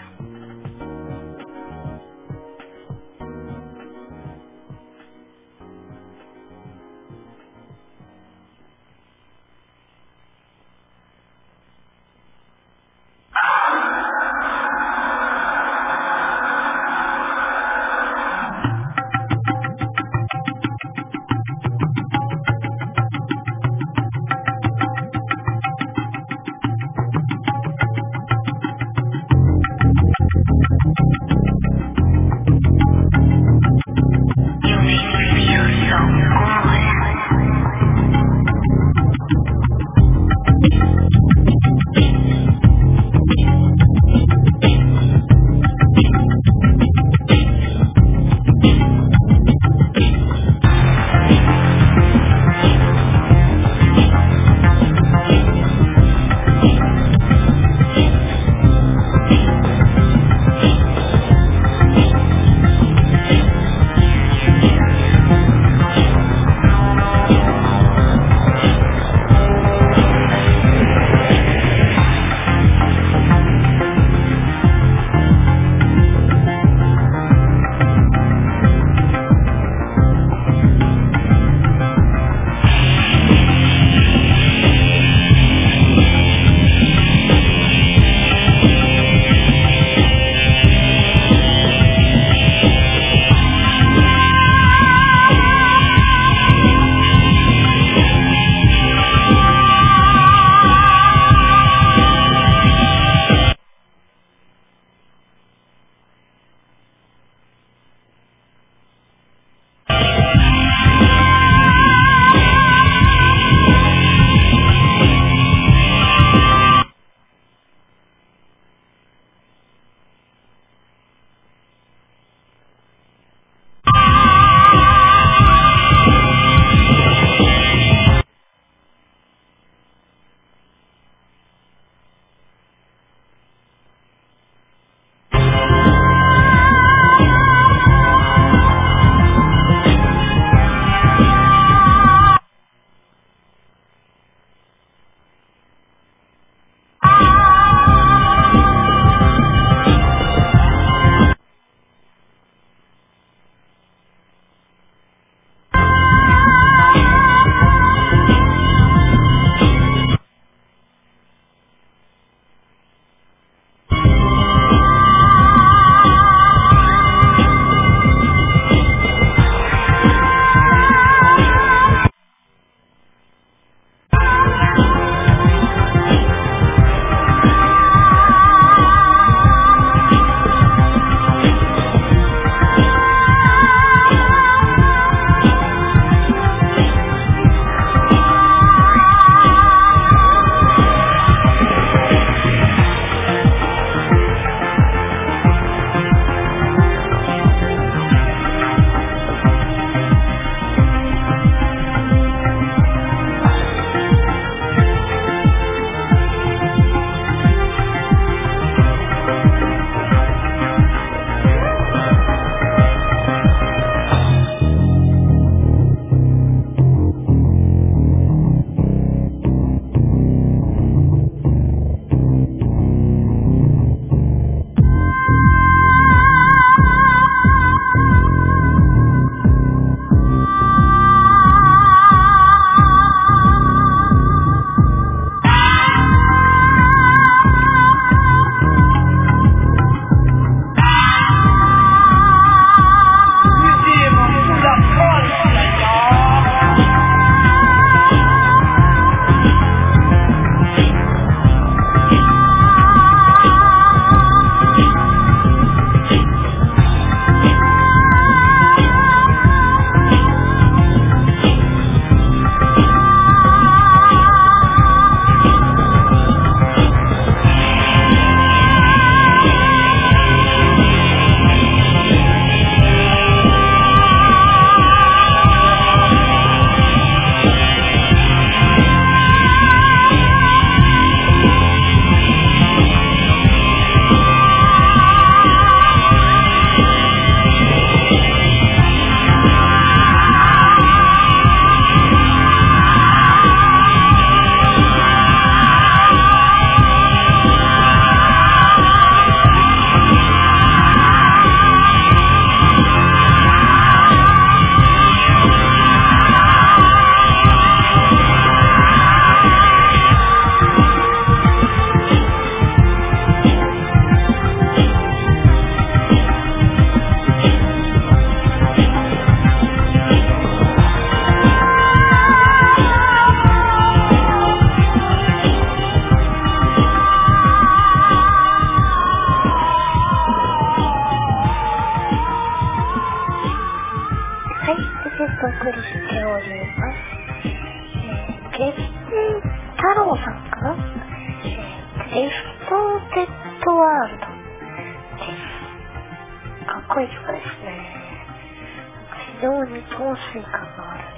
お送りしております。月太郎さんかな、レフトデッドワールドです。かっこいい曲ですね。非常に陶酔感のあるね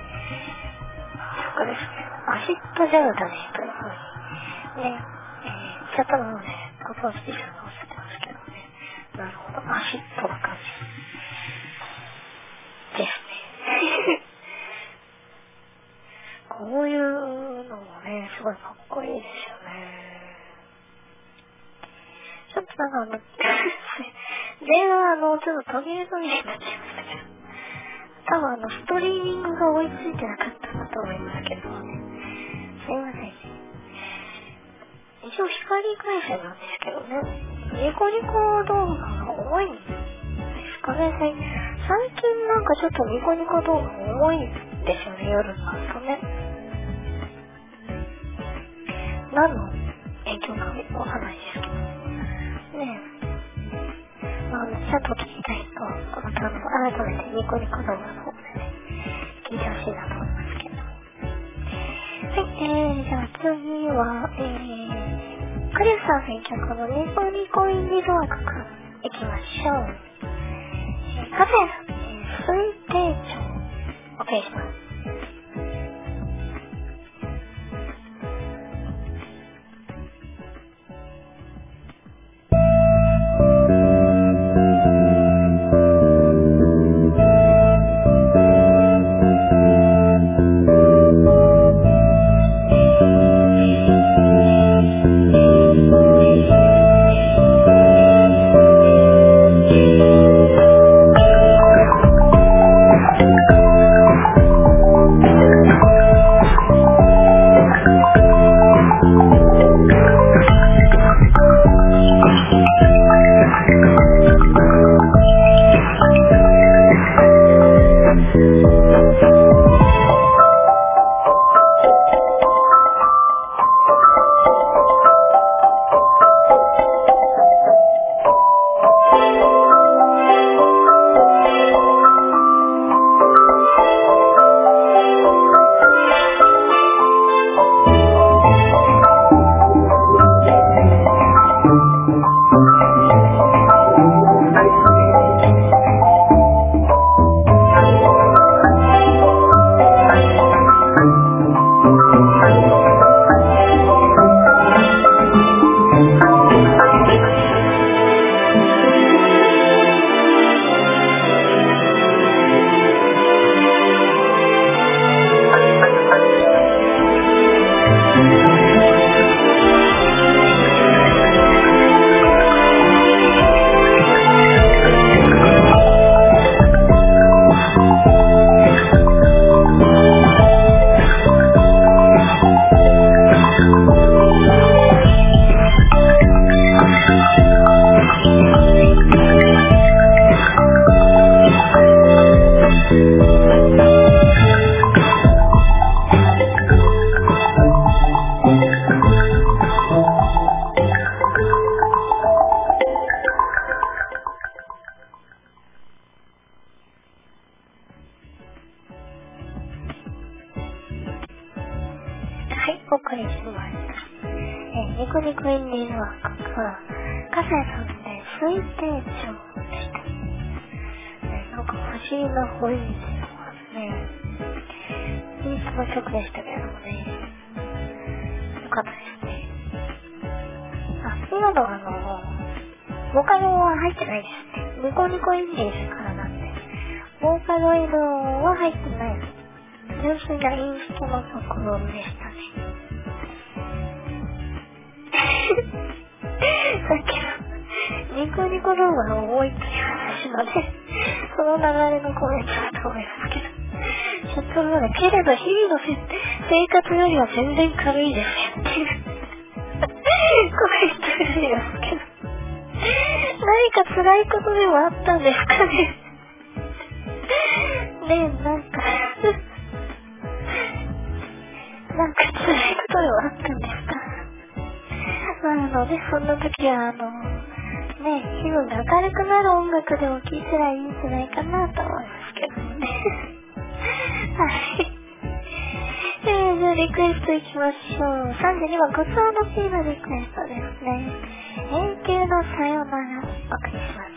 曲ですね。アシッドジャルダシというふうにね、チャットの方でご存知でおっしゃってますけどね。なるほど、アシッドな感じですね。こういうのもね、すごいかっこいいですよね。ちょっとなんか電話ちょっと途切れ途切れになっちゃいましたけど、多分ストリーミングが追いついてなかったなと思いますけどね。すいません。一応光回線なんですけどね、ニコニコ動画が多いんですかね。最近なんかちょっとニコニコ動画が多いですよね、夜になるとね。何の影響かわからないですけどね。ちゃんと聞きたいと、また改めてニコニコ動画の方でね、聞いてほしいなと思いますけど。はい、じゃあ次は、クリスさん選曲のニコニコインディーズワークからいきましょう。カフェさん、水亭長、お願いします。お送りしました。ニコニコインディーズワークは、カフェさんで水亭長でした。なんか不思議な雰囲気ですね。いいその曲でしたけどもね。よかったですね。今のボーカロは入ってないですね。ニコニコインディーズからなんで、ボーカロイドは入ってないです。純粋なインストの録音でしたね。さっきのニコニコ動画が多いという話ので、その流れのコメントだと思いますけど、ちょっともね、けれど日々の生活よりは全然軽いですよっていうコメントがありますけど、何か辛いことでもあったんですかね。ねえ、なんか辛いことでもあったんですか。なので、そんな時は気分が明るくなる音楽でも聴いたらいいんじゃないかなと思いますけどね。 じゃあリクエストいきましょう。32番、グッド&ピーのリクエストですね。永久のさよなら、お送りします。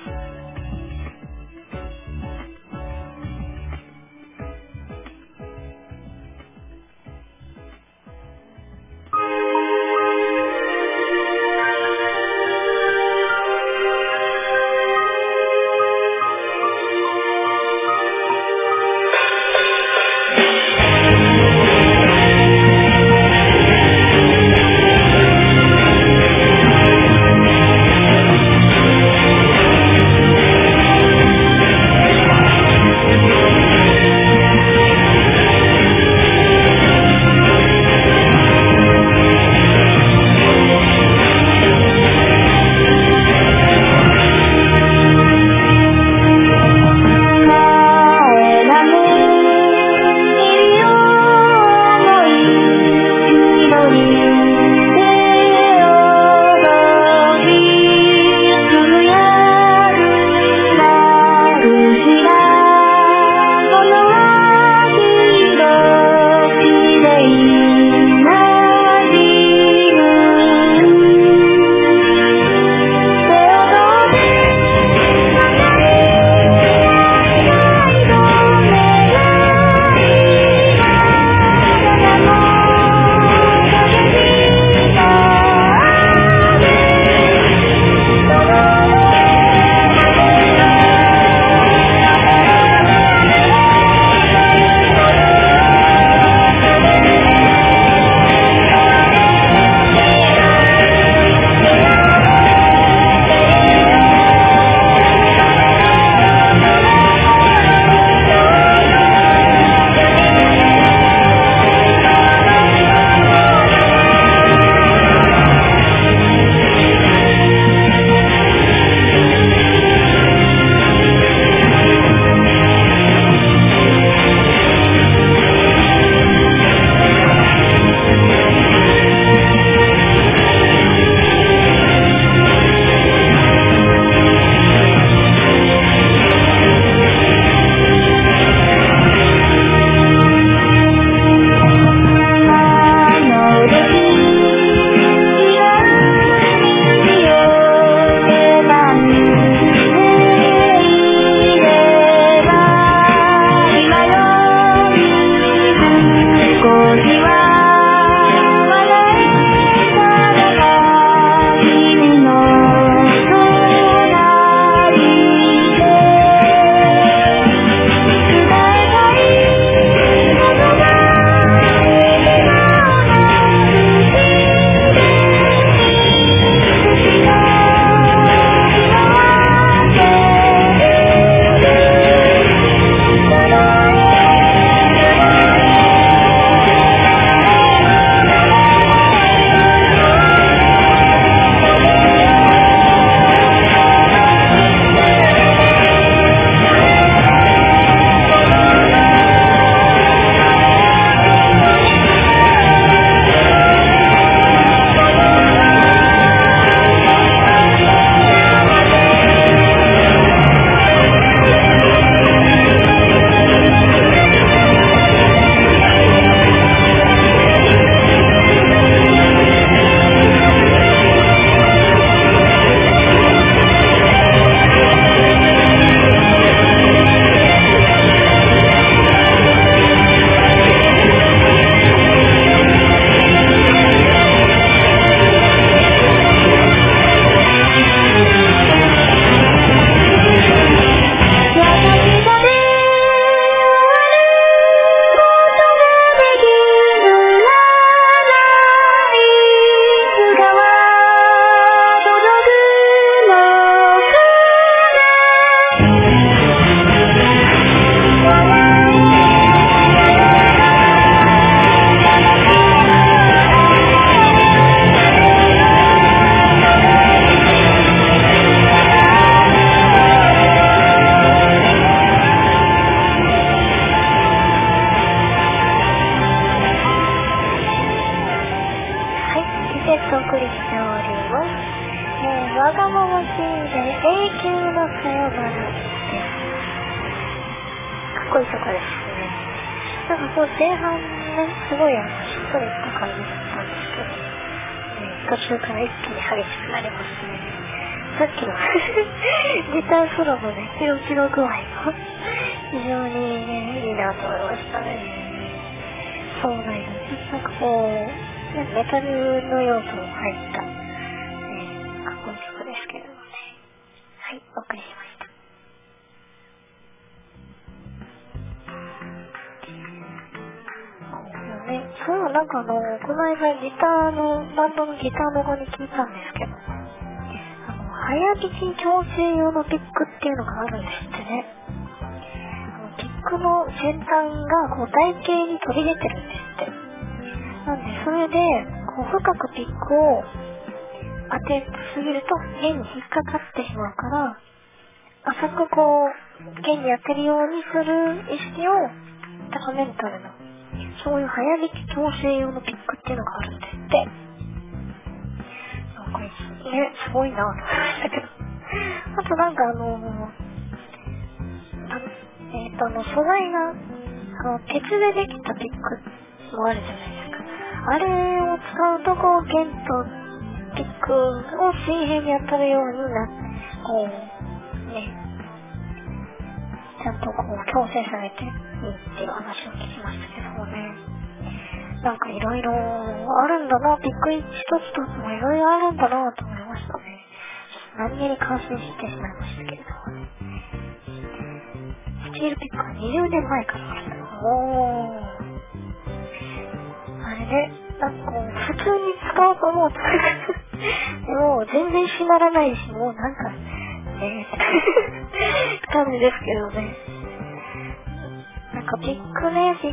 「 こいいとこですね。なんかこう前半ね、すごいしっとりした感じだったんですけど、途中から一気に激しくなりますね。さっきのギターソロのね、キロキロ具合が非常にね、いいなと思いましたね。そうなんです。なんかこう、メタルの要素も入った、かっこいい曲ですけれどもね。はい、お送りしました。そう、なんかこの間ギターの、バンドのギターの子に聞いたんですけど、早弾き調整用のピックっていうのがあるんですってね。ピックの先端がこう台形に飛び出てるんですって。なんでそれでこう深くピックを当てすぎると弦に引っかかってしまうから、浅くこう弦に当てるようにする意識を高めるための、そういう早弾き調整用のピックっていうのがあるんですって。なんかね、すごいなと思いましたけど。あとなんか素材が鉄でできたピックもあるじゃないですか。あれを使うとこう弦とピックを水平に当たるようにこうね、ちゃんとこう調整されていいっていう話を聞きましたけどもね。なんかいろいろあるんだな、ピック一つ一つもいろいろあるんだなと思いましたね。何気に感心してしまいましたけれどもね。スチールピックは20年前からあった。あれで、なんかこう、普通に使おうと思うともう全然しならないし、もうなんか、感じですけどね。なんかピック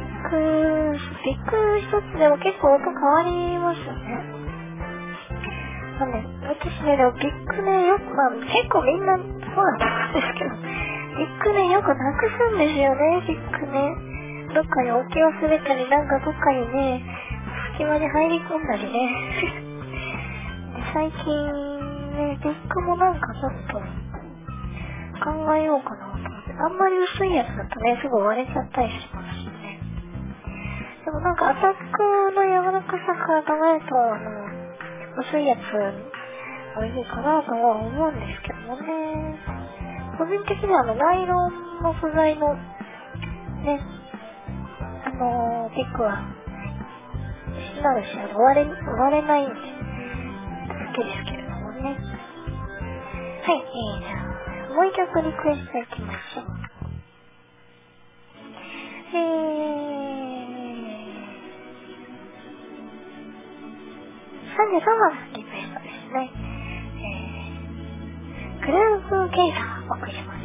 一つでも結構音変わりますよね。なんで、私ね、でもピックね、よく、結構みんなそうだと思うんですけど、ピックね、よくなくすんですよね、ピックね。どっかに置き忘れたり、なんかどっかにね、隙間に入り込んだりね。で最近ね、ピックもなんかちょっと考えようかなと思って。あんまり薄いやつだとね、すぐ割れちゃったりしますしね。でもなんかアタックの柔らかさから考えると、薄いやつがいいかなとは思うんですけどもね。個人的にはナイロンの素材のね、ピックはしなるし割れないんで好きですけれどもね。はい、じゃあもう一曲リクエストいきましょう。33番リクエストですね。クルーズゲイさんお送りします。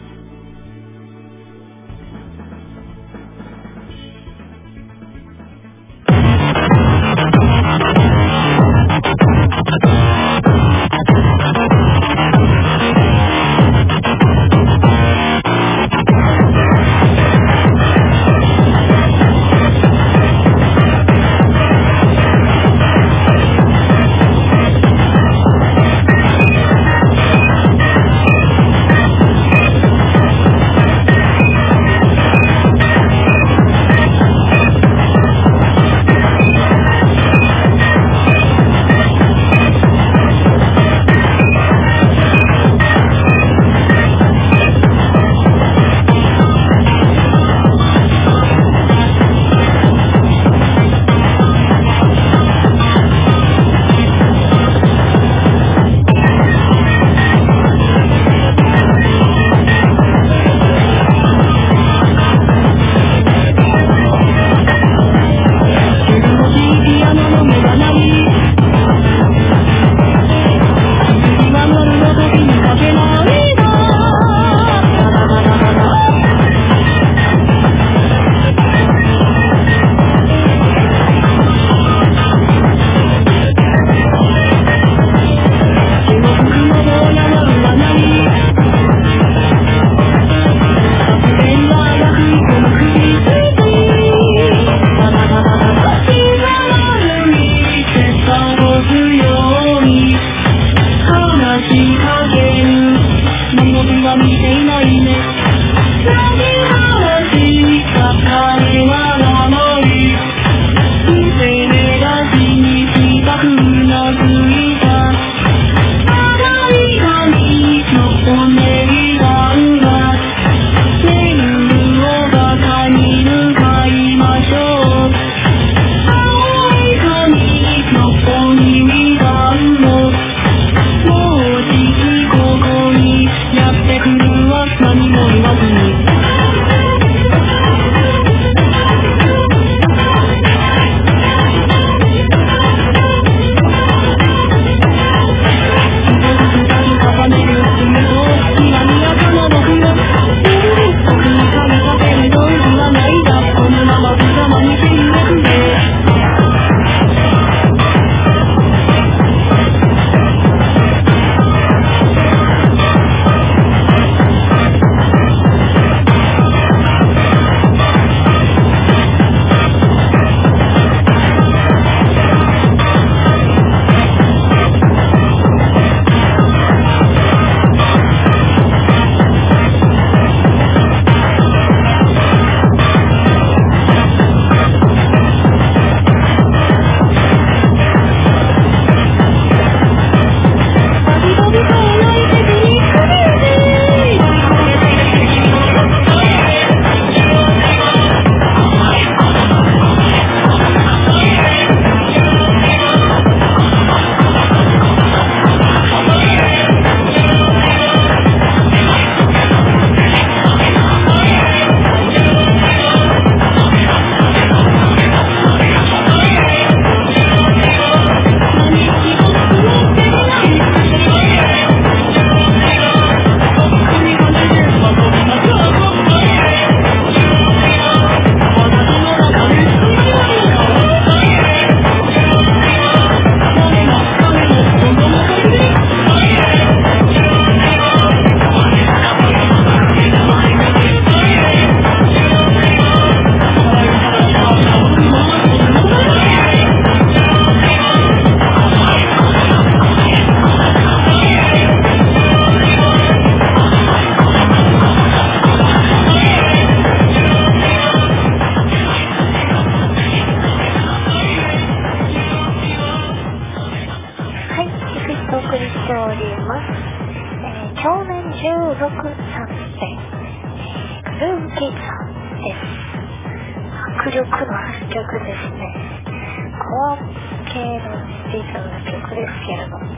です。迫力のある曲ですね。コア系のリズムの曲ですけれども、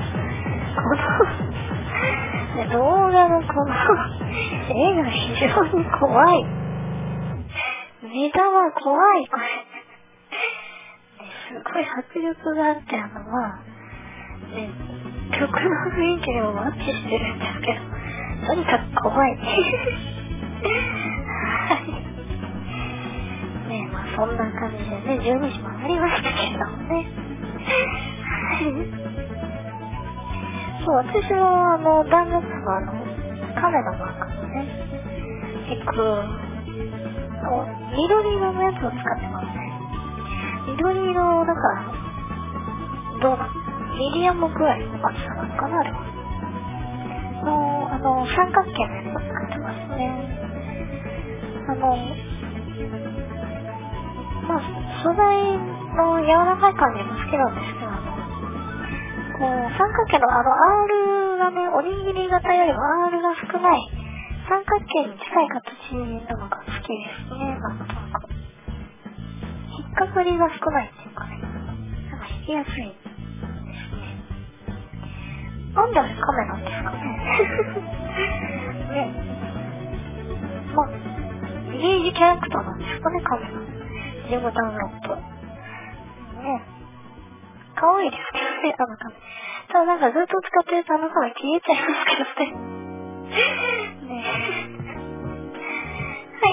動画のこの絵が非常に怖い。ネタは怖い、これ。すごい迫力があって、曲の雰囲気にもマッチしてるんですけど、とにかく怖い。はい。ね、まあそんな感じでね、12時回りましたけどもね。そう、私も旦那様のカメラの中のね、緑色のやつを使ってますね。緑色だから、どうなの？ミディアムぐらいの厚さなのかな、あれは。三角形のやつを使ってますね。まあ、素材の柔らかい感じも好きなんですけど、三角形のR がね、おにぎり型よりも R が少ない、三角形に近い形なのが好きですね。なんか引っかかりが少ないっていうかね、なんか引きやすいですね。なんであれカメなんですかね。ね。まあ、イメージキャラクターなんですかね、カメラ。ジムダウンロップ。ね。可愛いですけどね、カメ。ただなんかずっと使ってるとカメ消えちゃいますけどね。ね。はい、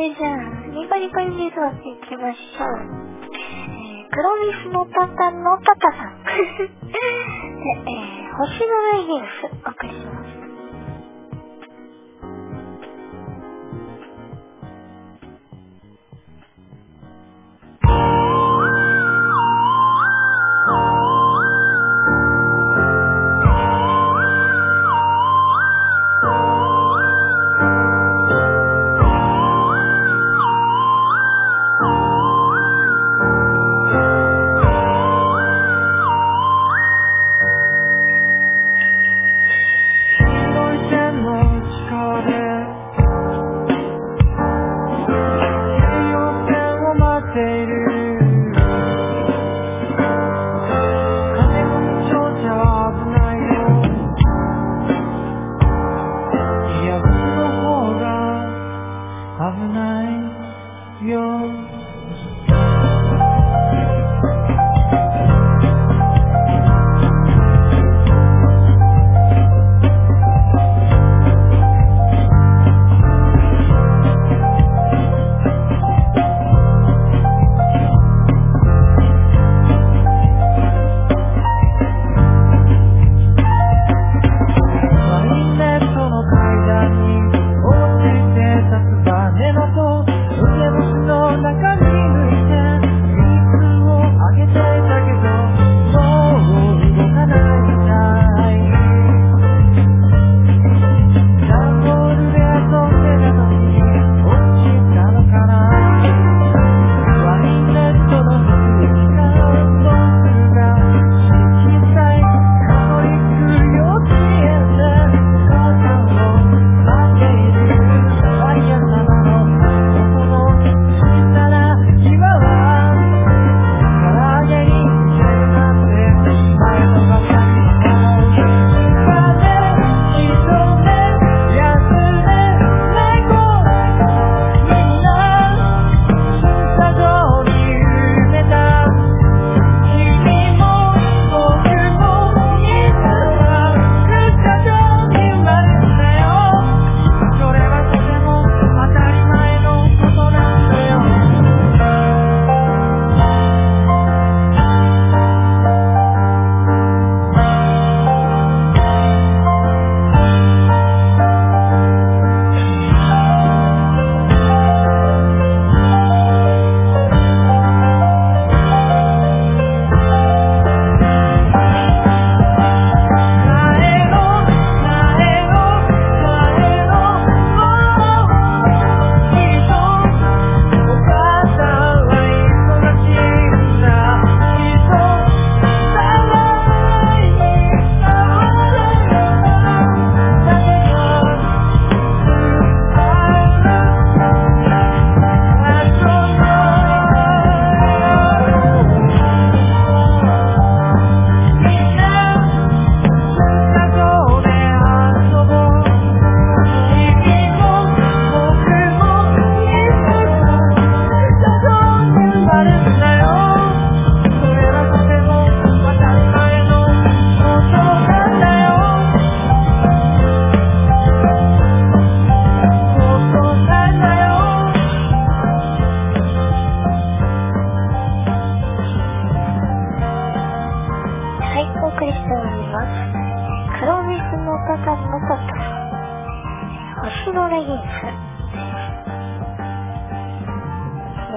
じゃあ、ニコニコに座っていきましょう。黒ミスのタタのタタさん。で、星のないニュース、お送りします。 中に抜いて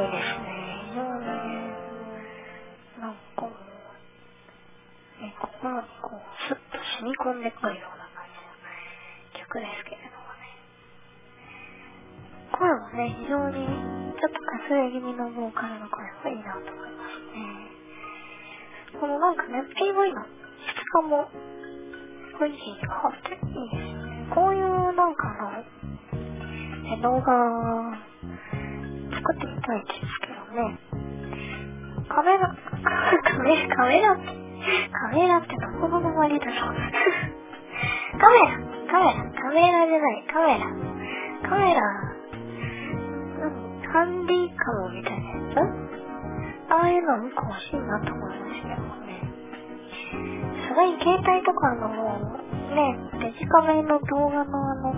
ですね。非常にね、なんかね、心にこうスッと染み込んでくるような感じの曲ですけれどもね。声もね、非常にちょっとかすれ気味のボーカルの声がいいなと思いますね。このなんかね、PV の質感も雰囲気に変わっていいですよね。こういうなんか動画作ってみたいですけどね。カメラってどこの名前だろう。カメラじゃない、カメラ、ハンディカムみたいなやつ？ああいうのも欲しいなと思いますけどね。すごい携帯とかね、デジカメの動画の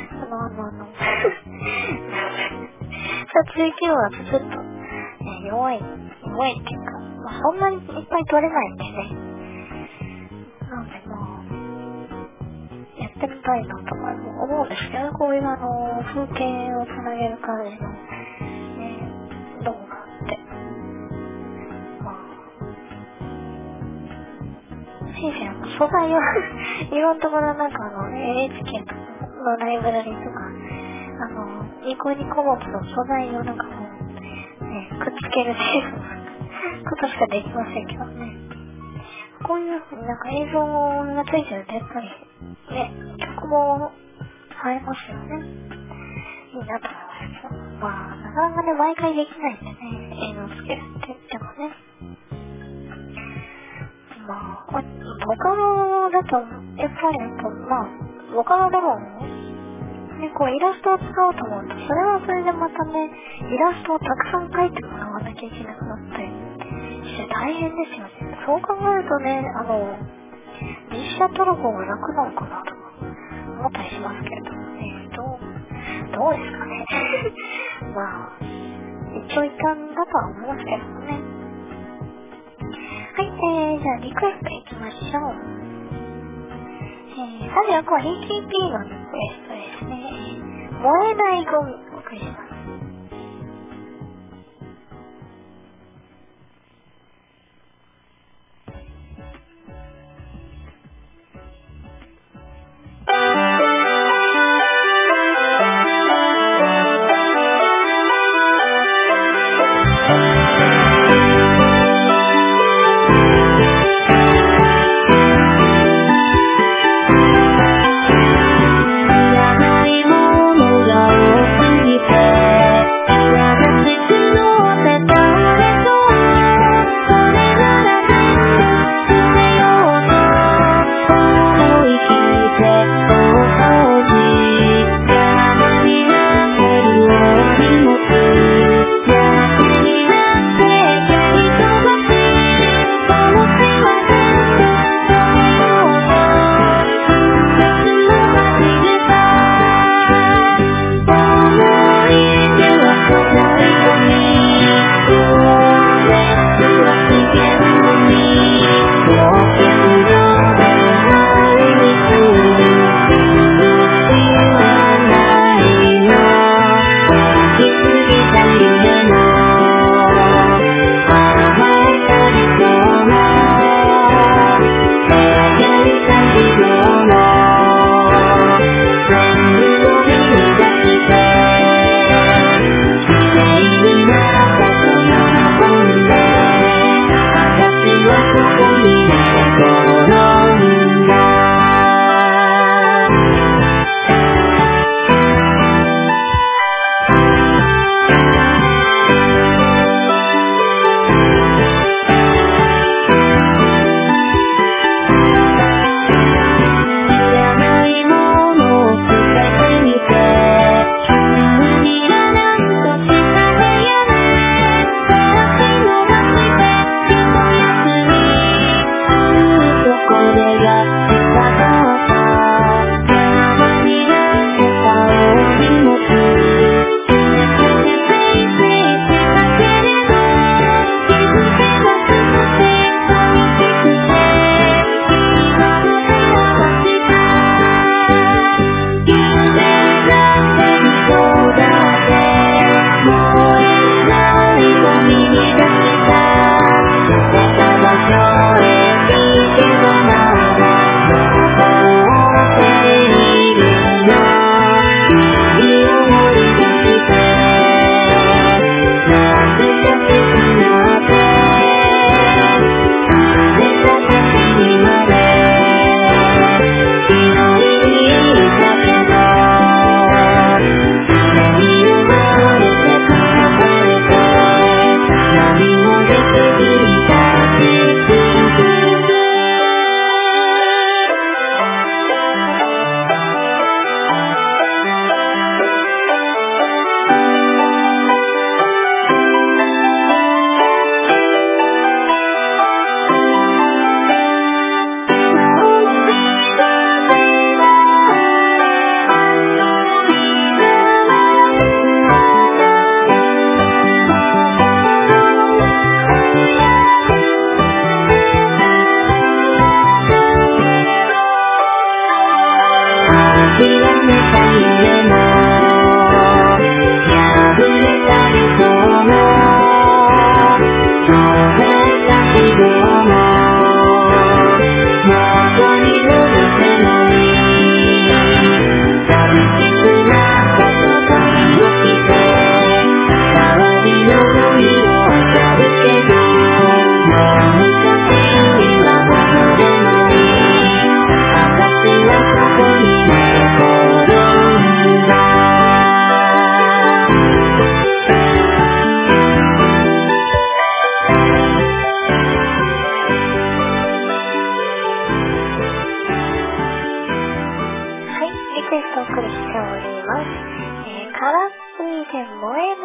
撮影機能だとちょっと、ね、弱いっていうか、まあ、そんなにいっぱい撮れないんでね。なのでやってみたいなとか思うんですけど、こういう風景をつなげる感じの、ね、動画って。先生素材をいろんなところなんかNHK のライブラリとか、ニコニコモツの素材をなんかね、くっつけるっていうことしかできませんけどね。こういうふうになんか映像がついてるとやっぱりね、曲も映えますよね。いいなと思います。まあ、なかなかね、毎回できないんでね、映像つけるって言ってもね。まあ、ボカロだと、やっぱりボカロだろうね、こうイラストを使おうと思うと、それはそれでまたね、イラストをたくさん描いてもらわなきゃいけなくなってして大変ですよね。そう考えるとね、実写撮る方が楽なのかなとか思ったりしますけれどもね、どうですかね。まあ、一長一短だとは思いますけどもね。はい、じゃあリクエストいきましょう。最後は EKP のリクエストですね。燃えないゴミをお送りします。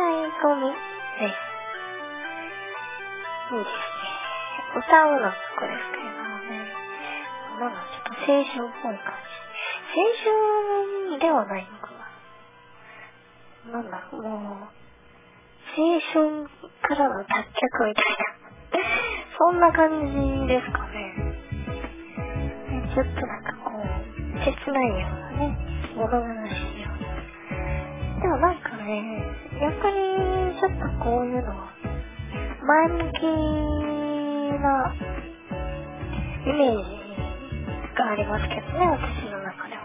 込みです。いいですね。歌うのもこれですけれどもね。なんかちょっと青春っぽい感じ。青春ではないのかな。なんだろう、もう、青春からの脱却みたいな。そんな感じですかね。ちょっとなんかこう、切ないようなね、物悲しいような。でもなんかね、逆にちょっとこういうのは、前向きなイメージがありますけどね、私の中では。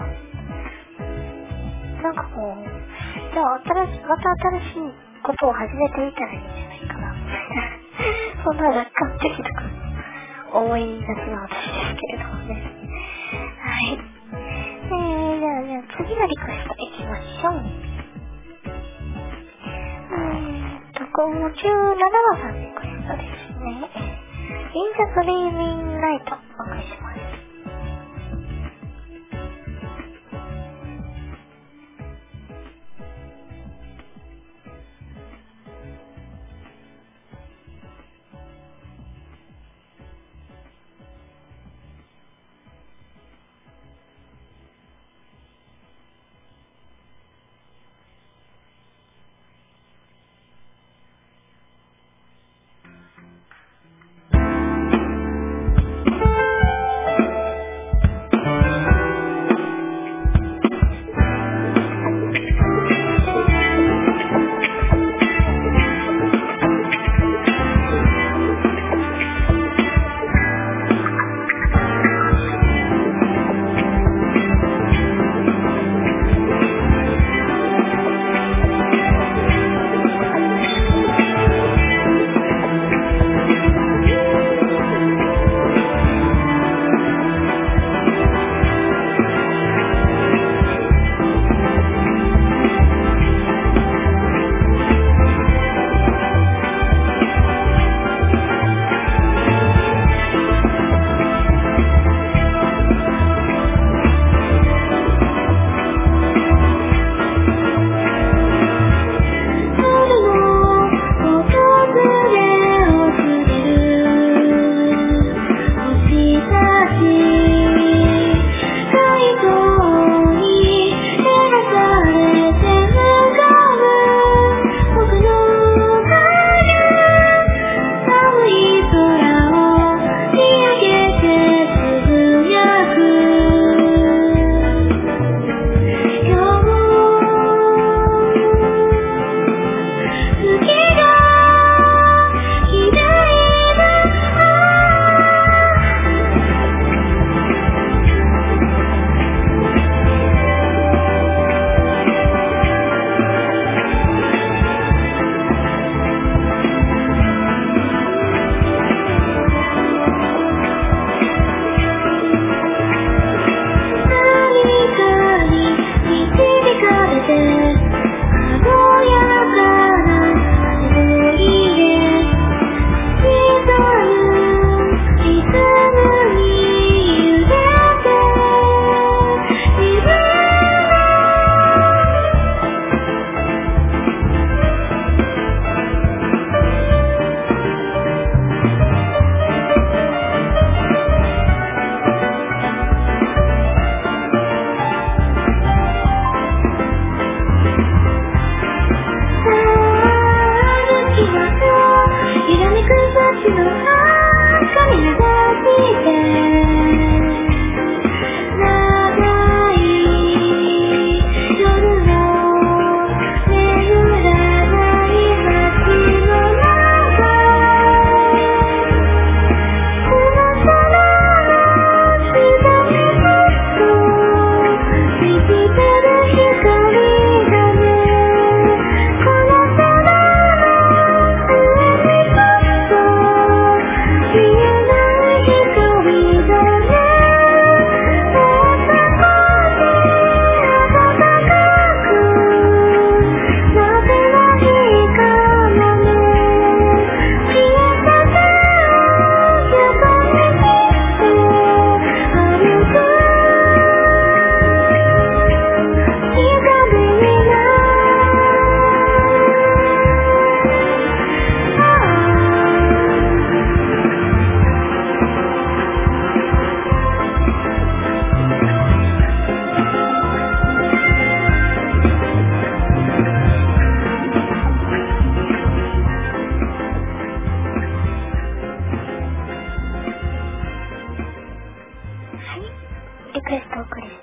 なんかこう、じゃあまた新しいことを始めてみたらいいんじゃないかな、みたいな。そんな楽観的な思いがちな私ですけれどもね。はい。じゃあ次のリクエストいきましょう。57番さんのリクエストですね。In the Dreaming Night お願いします。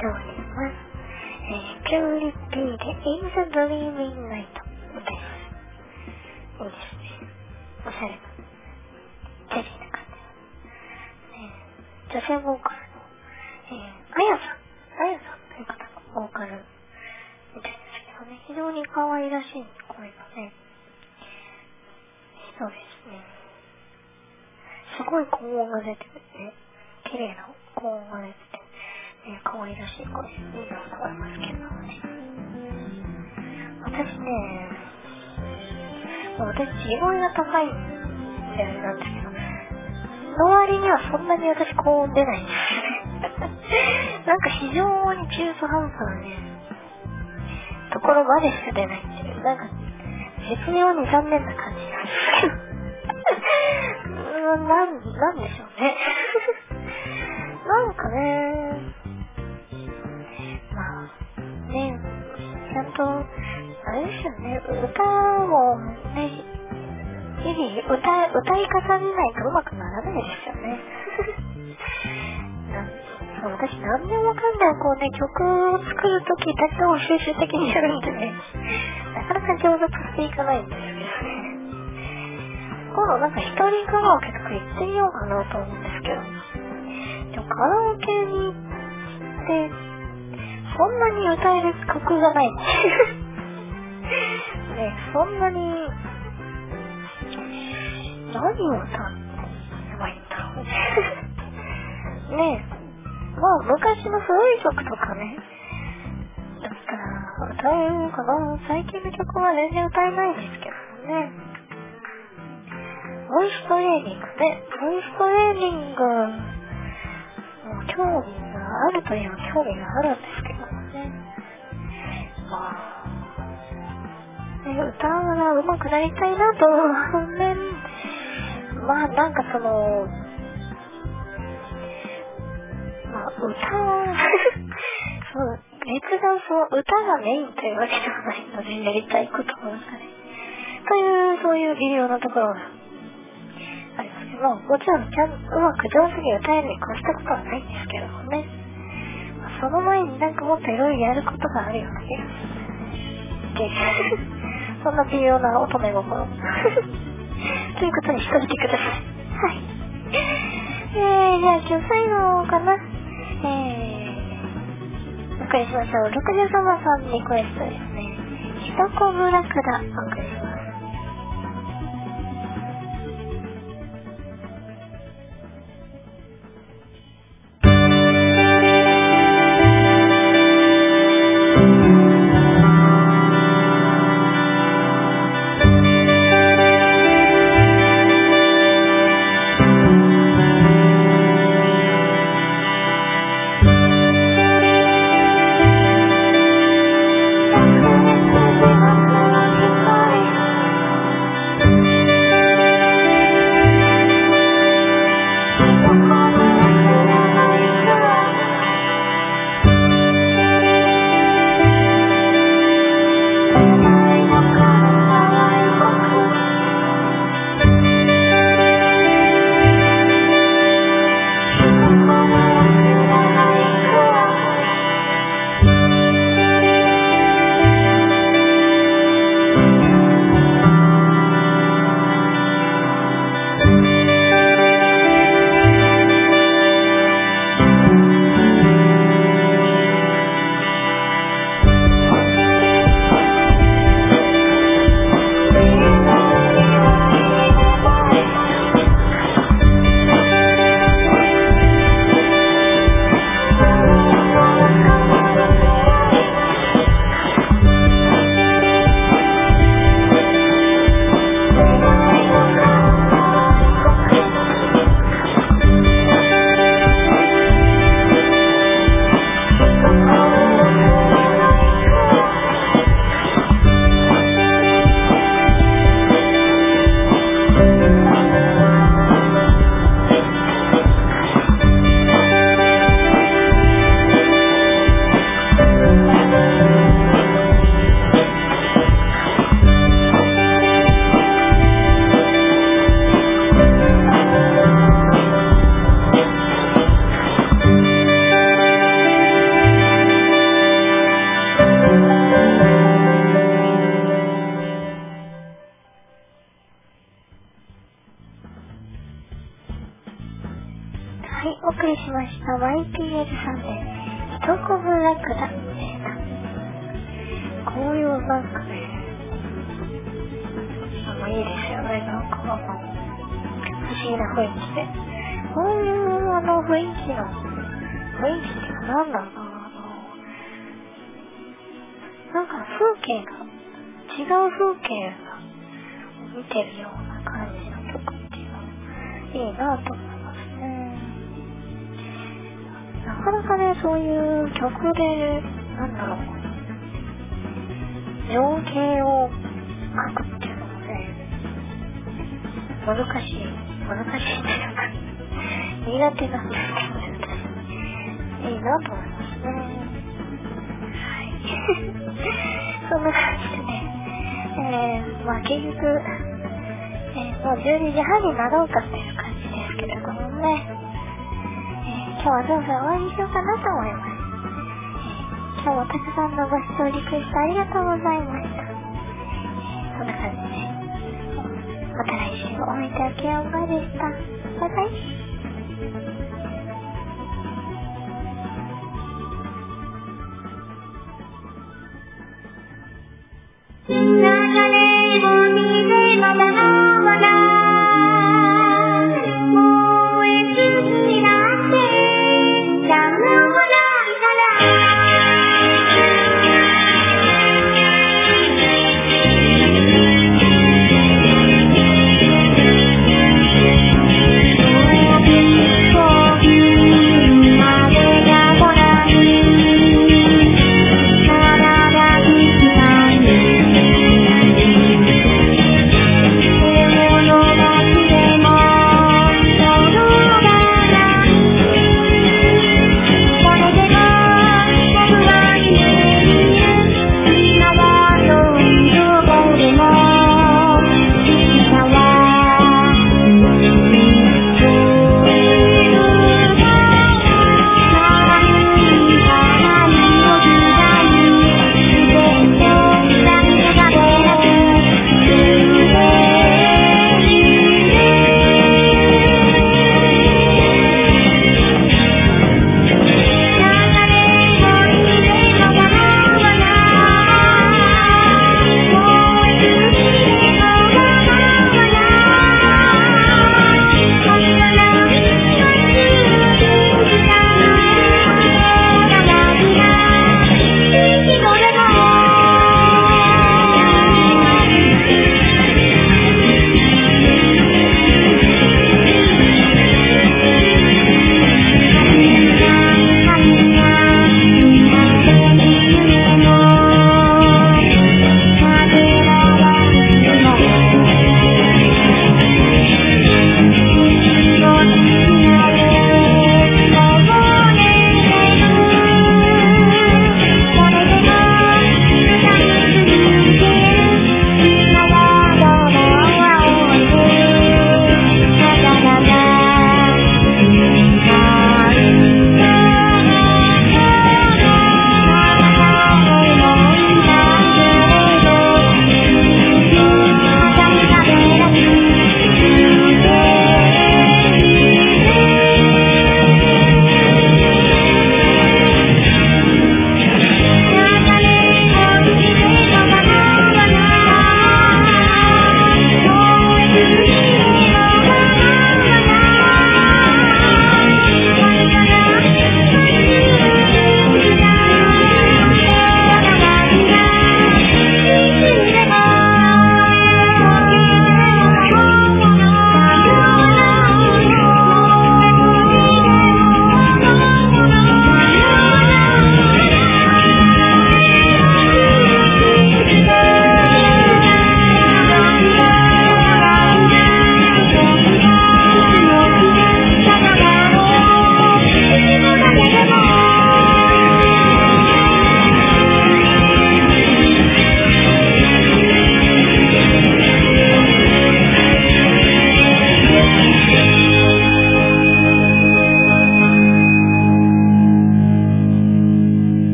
しております。ピューリッピーで In the Dreaming Night です。いいですね。おしゃれな、チェリーな感じ。女性ボーカルの、あやさんという方がボーカルみたいですけどね、非常に可愛らしい声がね、そうですね。すごい高音が出てるね。綺麗な高音が出てて、可愛らしい声いいなと思いますけどね。私ね、私地声が高いんであれなんですけど、の割にはそんなに私高音出ないんですよね。なんか非常に中途半端なね、ところまでしか出ないっていう、なんか絶妙に残念な感じなんですけど。なんでしょうね。なんかね、まあ、ね、ちゃんと、あれですよね、歌をね、日々歌い重ねないと上手くならないですよね。私何でもかんでもこうね、曲を作るときだけを集中的にやるんでね、なかなか上達していかないんですけどね。今度なんか一人カラオケとか行ってみようかなと思うんですけど、でもカラオケに行ってそんなに歌える曲がないね、そんなに何を歌えばいいんだろうね。まあ昔の古い曲とかねだったら歌えるかな。最近の曲は全然歌えないですけどね。ボイストレーニングね。ボイストレーニングも興味があるといえば興味があるんですけどね。まあ、ね、歌が上手くなりたいなと思う反面、まあなんかその、まあ歌はそう別段その歌がメインというわけではないので、やりたいことの中でというそういう微妙なところがありますけど、もちろんうまく上手に歌えるに越したことはないんですけどもね、まあ、その前になんかもっといろいろやることがあるような気がするでそんな微妙な乙女心ということにしといてください。はい。じゃあ今日最後かな。お送りしましょう。60様さんリクエストですね。ひとこぶらくだお送りします。 お送りしました YPL さんで一コブラクダでした。こういうなんかね、いいですよね。なんか不思議な雰囲気で、こういう雰囲気っていうかなんだろうな、なんか風景が違う風景が見てるような感じの曲っていうのもいいなと思いますね。なかなかね、そういう曲でなんだろう、情景を書くっていうのもね、難しいっていうか苦手なんですけど、いいなと思いますね。はいそんな感じでね、結局、もう12時半になろうかっていう感じですけれどもね、今日はどうぞ終わりにしようかなと思います。今日もたくさんのご視聴リクエストありがとうございました。そんな感じで、また来週お会いいただければでした。バイバイ。